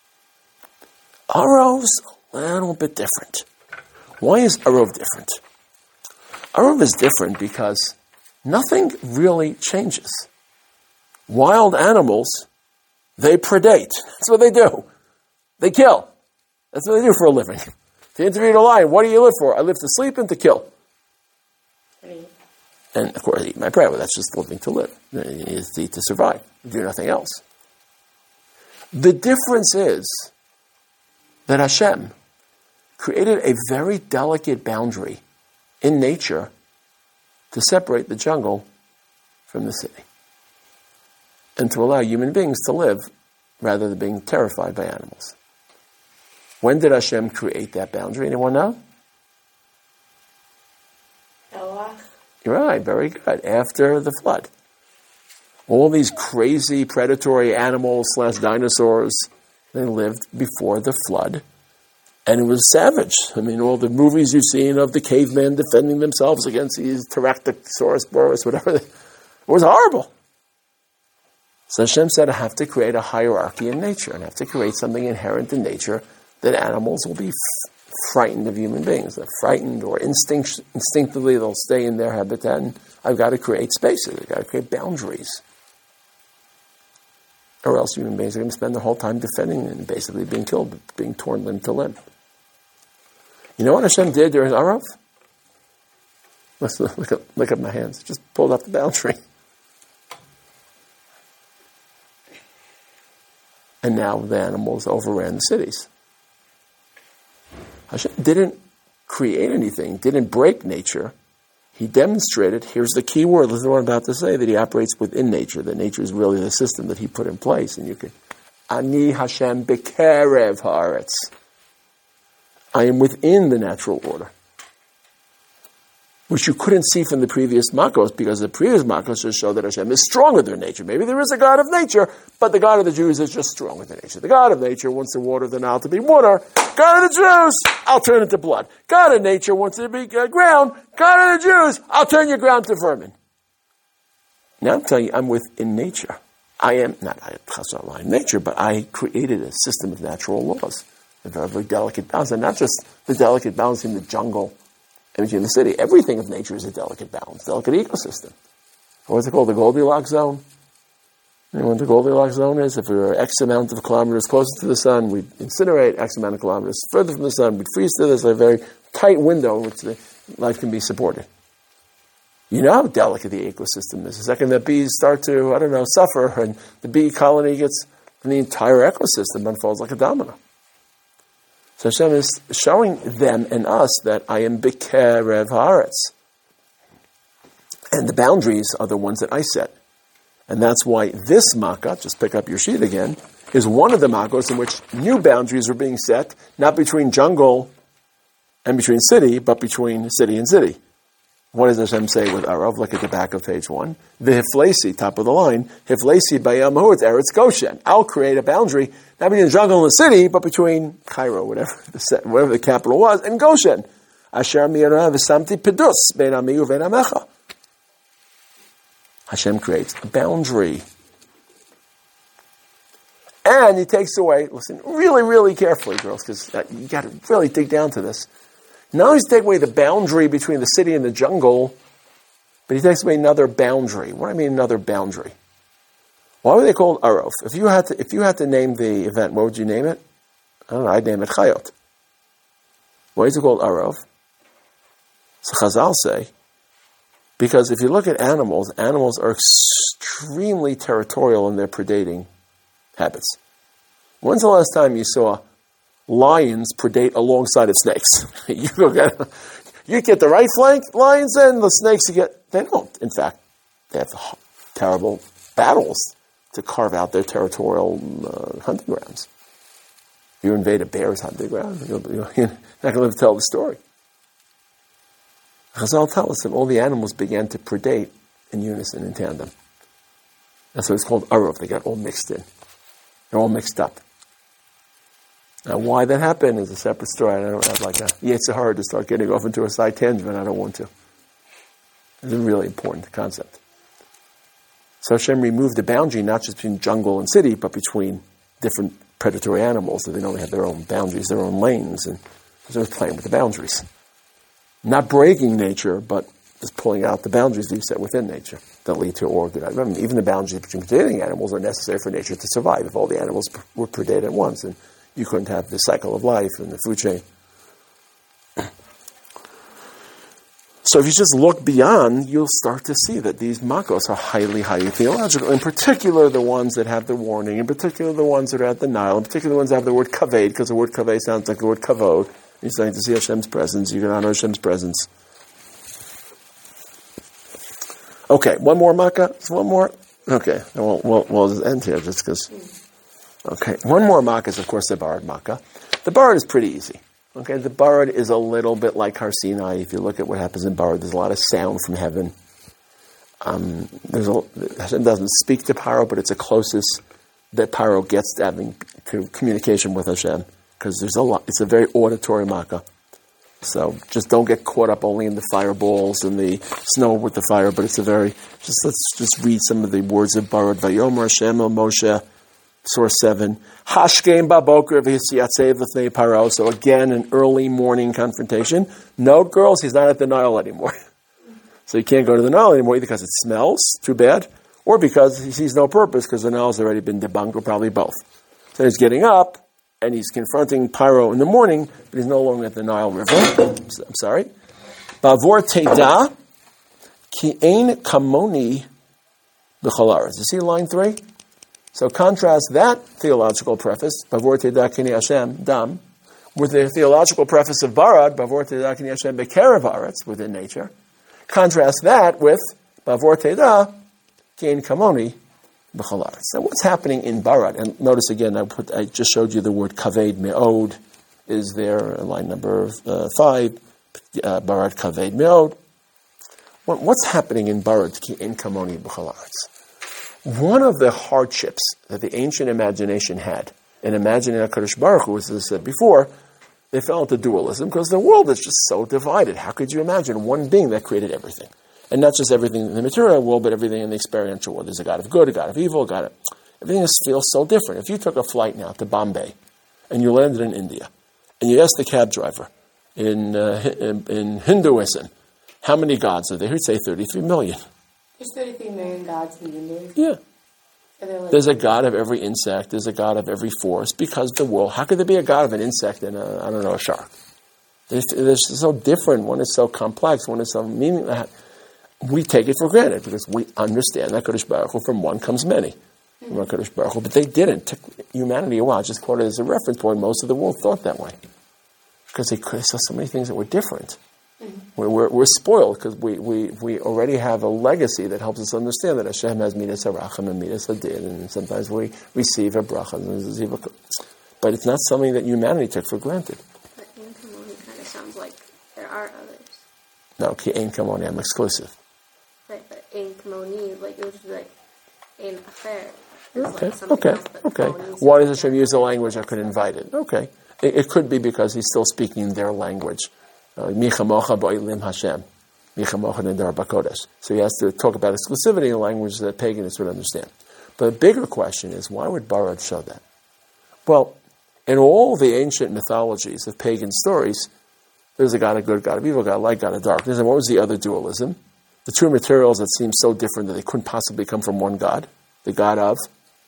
Arov's a little bit different. Why is Arov different? Arov is different because nothing really changes. Wild animals, they predate. That's what they do. They kill. That's what they do for a living. If you interviewed a lion, what do you live for? I live to sleep and to kill. And of course, I eat my prey. Well, that's just living to live. It's to eat to survive. You do nothing else. The difference is that Hashem created a very delicate boundary in nature to separate the jungle from the city and to allow human beings to live rather than being terrified by animals. When did Hashem create that boundary? Anyone know? Noah. You're right, very good. After the flood. All these crazy predatory animals slash dinosaurs, they lived before the flood. And it was savage. I mean, all the movies you've seen of the cavemen defending themselves against these Tyrannosaurus Boris, whatever. It was horrible. So Hashem said, I have to create a hierarchy in nature, and I have to create something inherent in nature that animals will be f- frightened of human beings. They're frightened, or instinct- instinctively they'll stay in their habitat, and I've got to create spaces. I've got to create boundaries. Or else human beings are going to spend their whole time defending and basically being killed, being torn limb to limb. You know what Hashem did during Arav? Let's look at, look at my hands. Just pulled up the boundary. And now the animals overran the cities. Hashem didn't create anything, didn't break nature. He demonstrated, here's the key word, listen to what I'm about to say, that he operates within nature, that nature is really the system that he put in place. And you could, Ani Hashem bekerev haaretz. I am within the natural order, which you couldn't see from the previous Makos, because the previous Makos just show that Hashem is stronger than nature. Maybe there is a God of nature, but the God of the Jews is just stronger than nature. The God of nature wants the water of the Nile to be water. God of the Jews, I'll turn it to blood. God of nature wants it to be uh, ground. God of the Jews, I'll turn your ground to vermin. Now I'm telling you, I'm within nature. I am, not I am nature, but I created a system of natural laws. A very, very delicate balance, and not just the delicate balance in the jungle and between the city. Everything of nature is a delicate balance, delicate ecosystem. What's it called? The Goldilocks zone? You know what the Goldilocks zone is? If we were X amount of kilometers closer to the sun, we'd incinerate. X amount of kilometers further from the sun, we'd freeze to this, a very tight window in which the life can be supported. You know how delicate the ecosystem is. The second that bees start to, I don't know, suffer, and the bee colony gets, and the entire ecosystem unfolds like a domino. So Hashem is showing them and us that I am bekerev haaretz. And the boundaries are the ones that I set. And that's why this makkah, just pick up your sheet again, is one of the makkahs in which new boundaries are being set, not between jungle and between city, but between city and city. What does Hashem say with Arav? Look at the back of page one. The Hiflesi, top of the line, Hiflesi bayamahu, it's Eretz Goshen. I'll create a boundary, not between the jungle and the city, but between Cairo, whatever the, whatever the capital was, and Goshen. Asher miyara v'samti pedus, ben ami uven amecha. Hashem creates a boundary. And he takes away, listen really, really carefully, girls, because uh, you got to really dig down to this. Not only does he take away the boundary between the city and the jungle, but he takes away another boundary. What do I mean another boundary? Why were they called Arav? If you had to, if you had to name the event, what would you name it? I don't know, I'd name it Chayot. Why is it called Arav? So Chazal say, because if you look at animals, animals are extremely territorial in their predating habits. When's the last time you saw lions predate alongside of snakes? you go get, you get the right flank lions, and the snakes you get, they don't. In fact, they have terrible battles to carve out their territorial uh, hunting grounds. If you invade a bear's hunting ground, you're not going to live to tell the story. Chazal tell us that all the animals began to predate in unison, in tandem. That's why it's called Arav. They got all mixed in. They're all mixed up. Now, why that happened is a separate story. I don't have like a Yetzer Hara to start getting off into a side tangent, but I don't want to. It's a really important concept. So Hashem removed the boundary not just between jungle and city, but between different predatory animals. So they only have their own boundaries, their own lanes, and they're playing with the boundaries. Not breaking nature, but just pulling out the boundaries that you set within nature that lead to organized. I mean, even the boundaries between predating animals are necessary for nature to survive. If all the animals were predated at once, and you couldn't have the cycle of life and the food chain. So if you just look beyond, you'll start to see that these makos are highly, highly theological. In particular, the ones that have the warning. In particular, the ones that are at the Nile. In particular, the ones that have the word kaved, because the word kaved sounds like the word kavod. You're starting to see Hashem's presence. You can honor Hashem's presence. Okay, one more makkah. One more. Okay, we'll, we'll, we'll just end here just because. Okay, one more makkah is, of course, the Barad makkah. The Barad is pretty easy. Okay, the Barad is a little bit like Har Sinai. If you look at what happens in Barad, there's a lot of sound from heaven. Um, there's a, Hashem doesn't speak to Paro, but it's the closest that Paro gets to having communication with Hashem, because there's a lot. It's a very auditory makkah. So just don't get caught up only in the fireballs and the snow with the fire, but it's a very, just let's just read some of the words of Barad. Vayomer Hashem el Moshe, source seven. Hashkem baboker v'hisyatzev l'fnei Paro. So again, an early morning confrontation. No, girls, he's not at the Nile anymore. So he can't go to the Nile anymore either because it smells too bad, or because he sees no purpose because the Nile's already been debunked, or probably both. So he's getting up, and he's confronting Paro in the morning, but he's no longer at the Nile River. I'm sorry. Bavor teda ki ein kamoni b'chol haaretz. You see line three? So contrast that theological preface, Bavor teda kini Hashem, dam, with the theological preface of Barad, Bavor teda kini Hashem bekerev haaretz, within nature. Contrast that with Bavor teda ki ein kamoni. So what's happening in Barad? And notice again, I put I just showed you the word kaved me'od is there, line number uh, five. Uh, Barad kaved me'od. What, what's happening in Barad? Ki ein kamoni b'chol haaretz. One of the hardships that the ancient imagination had in imagining HaKadosh Baruch Hu, as I said before, they fell into dualism because the world is just so divided. How could you imagine one being that created everything? And not just everything in the material world, but everything in the experiential world. There's a God of good, a God of evil, a God of... Everything is, feels so different. If you took a flight now to Bombay, and you landed in India, and you asked the cab driver in, uh, in, in Hinduism, how many gods are there? He'd say thirty-three million. There's thirty-three million gods in India. Yeah. Like, there's a god of every insect. There's a god of every force. Because the world... How could there be a god of an insect and, a, I don't know, a shark? They're, they're so different. One is so complex. One is so meaningless. We take it for granted because we understand that HaKadosh Baruch Hu, from one comes many. From HaKadosh Baruch Hu, but they didn't. Took humanity a while. Just quoted as a reference point. Most of the world thought that way because they saw so many things that were different. Mm-hmm. We're, we're, we're spoiled because we, we, we already have a legacy that helps us understand that Hashem has midas haracham and midas hadin, and sometimes we receive a bracha and receive a, but it's not something that humanity took for granted. But ein kamoni kind of sounds like there are others. No, ki ein kamoni, I'm exclusive. Right, but ein kamoni, like it was like ein acher. Okay, like okay, okay. Why does Hashem use the language that could invite it? Okay. It, it could be because he's still speaking their language. Micha mocha bo'ilim Hashem. Micha mocha nidar bakodesh. So he has to talk about exclusivity in a language that pagans would understand. But the bigger question is, why would Barad show that? Well, in all the ancient mythologies of pagan stories, there's a God of good, God of evil, God of light, God of darkness. And what was the other dualism? The two materials that seem so different that they couldn't possibly come from one God. The God of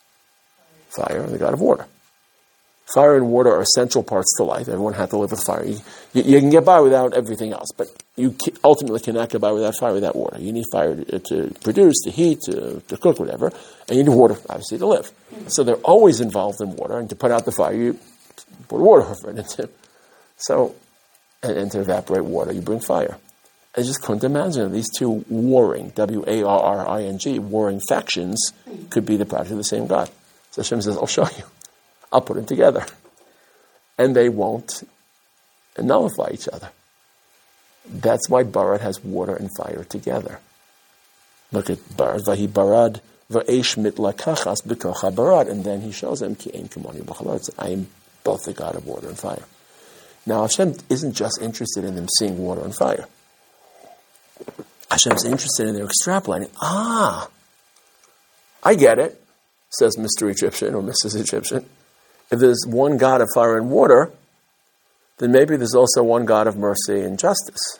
fire and the God of water. Fire and water are essential parts to life. Everyone had to live with fire. You, you, you can get by without everything else, but you ultimately cannot get by without fire, without water. You need fire to, to produce, to heat, to, to cook, whatever. And you need water, obviously, to live. Mm-hmm. So they're always involved in water. And to put out the fire, you put water over it. So, and, and to evaporate water, you bring fire. I just couldn't imagine these two warring, W A R R I N G, warring factions could be the product of the same God. So Hashem says, I'll show you. I'll put them together. And they won't nullify each other. That's why Barad has water and fire together. Look at Barad, Vahi Barad, V'eish mitlakachas b'toch habarad. And then he shows him, ki ein kamoni b'chalaretz. I am both the God of water and fire. Now Hashem isn't just interested in them seeing water and fire. Hashem's interested in their extrapolating. Ah, I get it, says Mister Egyptian or Missus Egyptian. If there's one God of fire and water, then maybe there's also one God of mercy and justice,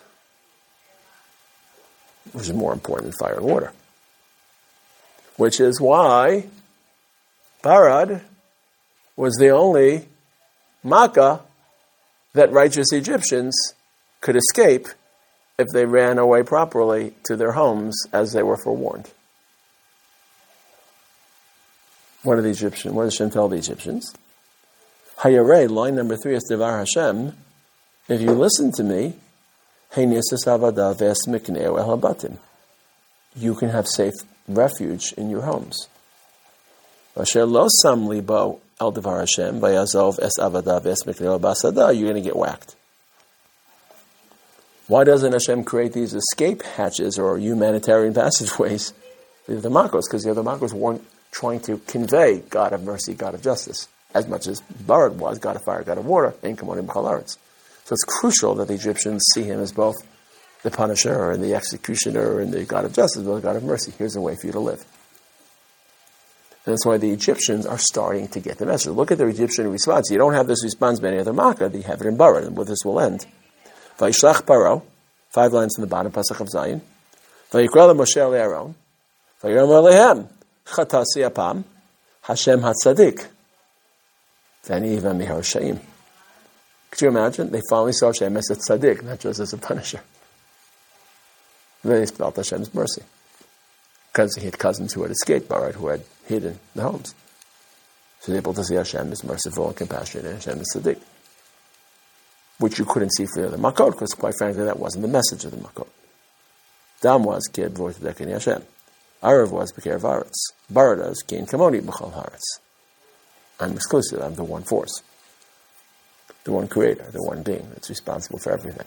which is more important than fire and water. Which is why Barad was the only Makkah that righteous Egyptians could escape if they ran away properly to their homes as they were forewarned. What did the Egyptian? What did Hashem tell the Egyptians? Hayarei, line number three is Devar Hashem. If you listen to me, you can have safe refuge in your homes. You're going to get whacked. Why doesn't Hashem create these escape hatches or humanitarian passageways for the Makos? Because the other Makos weren't trying to convey God of mercy, God of justice, as much as Barad was, God of fire, God of water, Ein Kamoni B'chalaretz. So it's crucial that the Egyptians see him as both the punisher and the executioner and the God of justice, but the God of mercy. Here's a way for you to live. And that's why the Egyptians are starting to get the message. Look at the Egyptian response. You don't have this response by any other Makkah. You have it in Barad, and with this will end. Vayishlach Paro, five lines in the bottom, Pasuk of Zion. Vayikra Moshe le'Aaron, Vayomer lehem, Chatasi apam, Hashem hatzadik, V'ani eva mihar she'im. Could you imagine? They finally saw Hashem as a tzaddik, not just as a punisher. And then they felt Hashem's mercy. Because he had cousins who had escaped, Barad, who had hidden the homes. So they're able to see Hashem as merciful and compassionate, and Hashem is tzaddik. Which you couldn't see for the Makot, because quite frankly, that wasn't the message of the Makot. Dam was Kir B'vor Tzedek and Hashem. Arav was B'ker Varetz. Barad was Kein Kamoni B'chol Haaretz. I'm exclusive. I'm the one force. The one creator, the one being that's responsible for everything.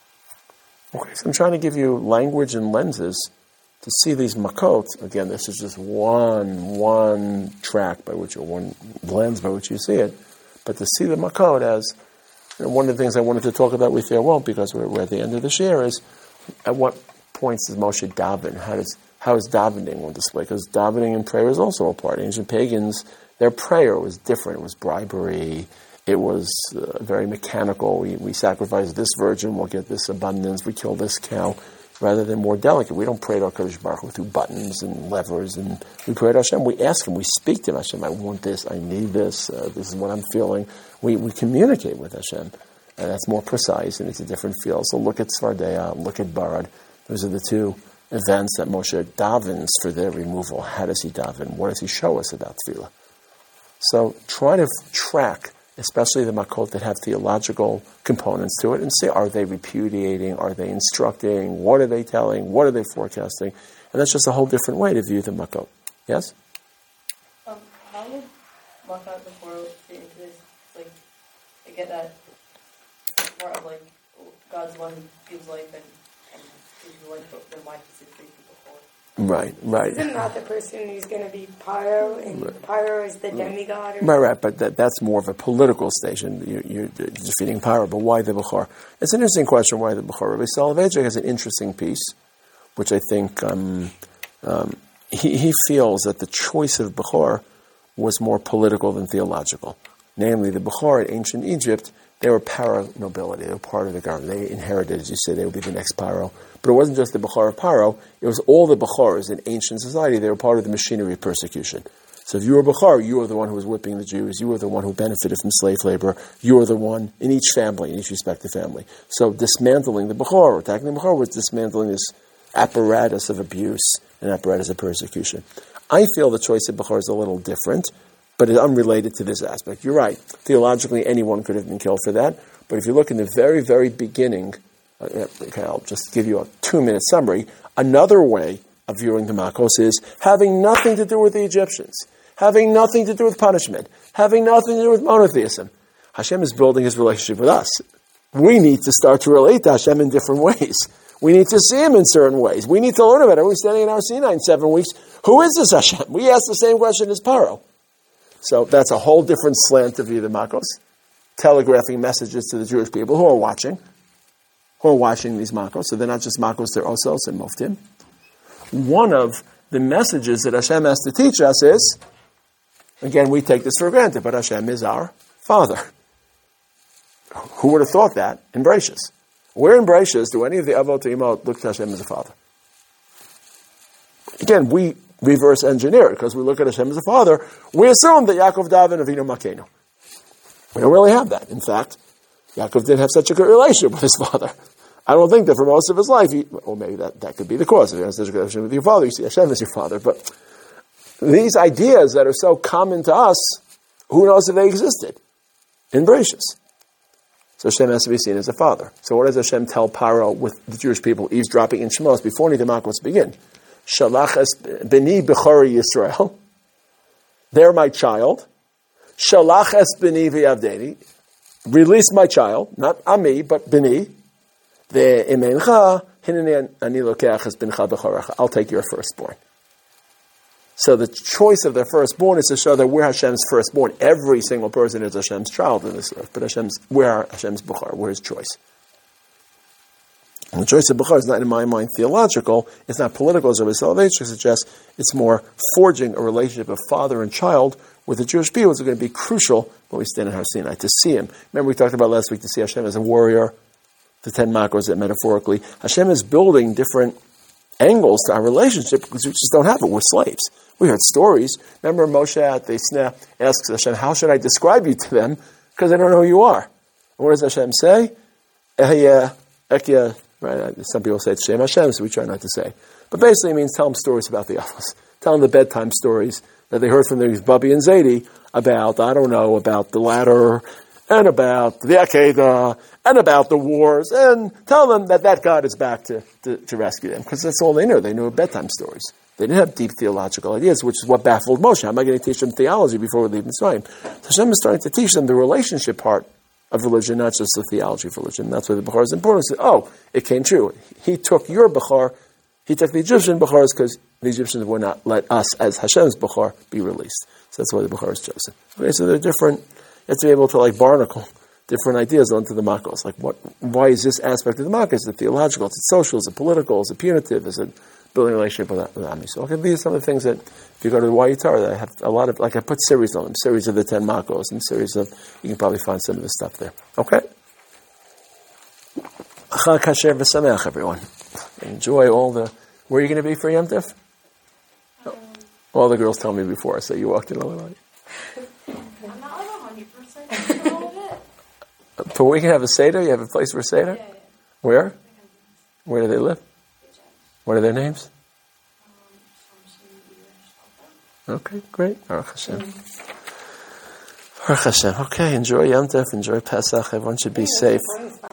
Okay, so I'm trying to give you language and lenses to see these Makot. Again, this is just one, one track by which, or one lens by which you see it. But to see the Makot as, you know, one of the things I wanted to talk about with you, I won't, because we're, we're at the end of this year, is at what points does Moshe daven? How does how is davening on display? Because davening and prayer is also a part. Ancient pagans, their prayer was different. It was bribery. It was uh, very mechanical. We, we sacrifice this virgin, we'll get this abundance. We kill this cow, rather than more delicate. We don't pray to HaKadosh Baruch Hu through buttons and levers, and we pray to Hashem. We ask Him. We speak to Him. Hashem, I want this. I need this. Uh, this is what I'm feeling. We we communicate with Hashem, and that's more precise, and it's a different feel. So look at Svardeya, look at Barad. Those are the two events that Moshe davens for their removal. How does he daven? What does he show us about tefillah? So try to track, especially the Makot that have theological components to it, and see, are they repudiating? Are they instructing? What are they telling? What are they forecasting? And that's just a whole different way to view the Makot. Yes? Um, how did Makot before fit into this? Like, I get that it's more of like God's one who gives life and, and gives life, but then why does it free people for? Right, right. Isn't not the person who's going to be Paro, and right. Paro is the demigod? Or right, right, but that, that's more of a political station. You, you're defeating Paro, but why the Bechor? It's an interesting question, why the Bechor. Rabbi Soloveitchik has an interesting piece, which I think um, um, he, he feels that the choice of Bechor was more political than theological. Namely, the Bechor in ancient Egypt, they were Paro nobility. They were part of the government. They inherited, as you said, they would be the next Paro. But it wasn't just the Bechor of Paro. It was all the Bechoras in ancient society. They were part of the machinery of persecution. So if you were Bechor, you were the one who was whipping the Jews. You were the one who benefited from slave labor. You were the one in each family, in each respective family. So dismantling the Bechor, or attacking the Bechor, was dismantling this apparatus of abuse and apparatus of persecution. I feel the choice of Bechor is a little different, but it's unrelated to this aspect. You're right. Theologically, anyone could have been killed for that. But if you look in the very, very beginning, uh, okay, I'll just give you a two-minute summary. Another way of viewing the Makos is having nothing to do with the Egyptians, having nothing to do with punishment, having nothing to do with monotheism. Hashem is building His relationship with us. We need to start to relate to Hashem in different ways. We need to see him in certain ways. We need to learn about it. We're standing in our Sinai in seven weeks. Who is this Hashem? We ask the same question as Paro. So that's a whole different slant to view the Makos, telegraphing messages to the Jewish people who are watching, who are watching these Makos. So they're not just Makos, they're Osos and Moftim. One of the messages that Hashem has to teach us is, again, we take this for granted, but Hashem is our Father. Who would have thought that in Bereshis? Where in Bereshis do any of the Avot Imot look to Hashem as a Father? Again, we reverse engineer it because we look at Hashem as a Father. We assume that Yaakov Davin Avinu Makenu. We don't really have that. In fact, Yaakov didn't have such a good relationship with his father. I don't think that for most of his life, he, or maybe that, that could be the cause. If you have such a good relationship with your father, you see Hashem as your father. But these ideas that are so common to us, who knows if they existed in Bereshis? So Hashem has to be seen as a father. So what does Hashem tell Paro with the Jewish people eavesdropping in Shemos before any of the Makos begin? Shalach es b'ni b'chori Yisrael. They're my child. Shalach es b'ni v'yavdeni. Release my child, not Ami, but b'ni. Ve'emencha hineni ani lokeach es b'ncha b'chorecha. I'll take your firstborn. So the choice of the firstborn is to show that we're Hashem's firstborn. Every single person is Hashem's child in this earth, but Hashem's, we're Hashem's Bechor, we're His choice. And the choice of Bechor is not, in my mind, theological. It's not political, as Rabbi Soloveitchik suggests. It's more forging a relationship of father and child with the Jewish people. It's going to be crucial when we stand in Har Sinai to see Him. Remember we talked about last week to see Hashem as a warrior, the ten makos that metaphorically. Hashem is building different angles to our relationship because we just don't have it. We're slaves. We heard stories. Remember Moshe at the Sneh asks Hashem, how should I describe you to them? Because I don't know who you are. And what does Hashem say? Ehya, Ekya, right? Some people say it's Shem Hashem, so we try not to say. But basically it means tell them stories about the Avos. Tell them the bedtime stories that they heard from their Bubby and Zadie about, I don't know, about the ladder, and about the Akedah, and about the wars, and tell them that that God is back to, to, to rescue them. Because that's all they knew. They knew bedtime stories. They didn't have deep theological ideas, which is what baffled Moshe. How am I going to teach them theology before we leave Mitzrayim? So Hashem is starting to teach them the relationship part of religion, not just the theology of religion. That's why the Bechor is important. So, oh, it came true. He took your Bechor, he took the Egyptian Bechors because the Egyptians would not let us, as Hashem's Bechor, be released. So that's why the Bechor is chosen. Okay, so they're different. You have to be able to, like, barnacle different ideas onto the Makos. Like, what? Why is this aspect of the Makos? Is it theological? Is it social? Is it political? Is it punitive? Is it building a relationship with, with Ami? So, okay, these are some of the things that, if you go to the Wayitar, that I have a lot of, like, I put series on them, series of the ten Makos, and series of, you can probably find some of the stuff there. Okay? Chag Kasher v'Sameach, everyone. Enjoy all the, where are you going to be for Yom Tov? Um, all the girls tell me before, so you walked in a little late. I'm not like one hundred percent sure all of it. But we can have a Seder? You have a place for a Seder? Yeah, yeah. Where? Where do they live? What are their names? Okay, great. Baruch Hashem. Baruch Hashem. Okay, enjoy Yom Tov, enjoy Pesach. Everyone should be safe.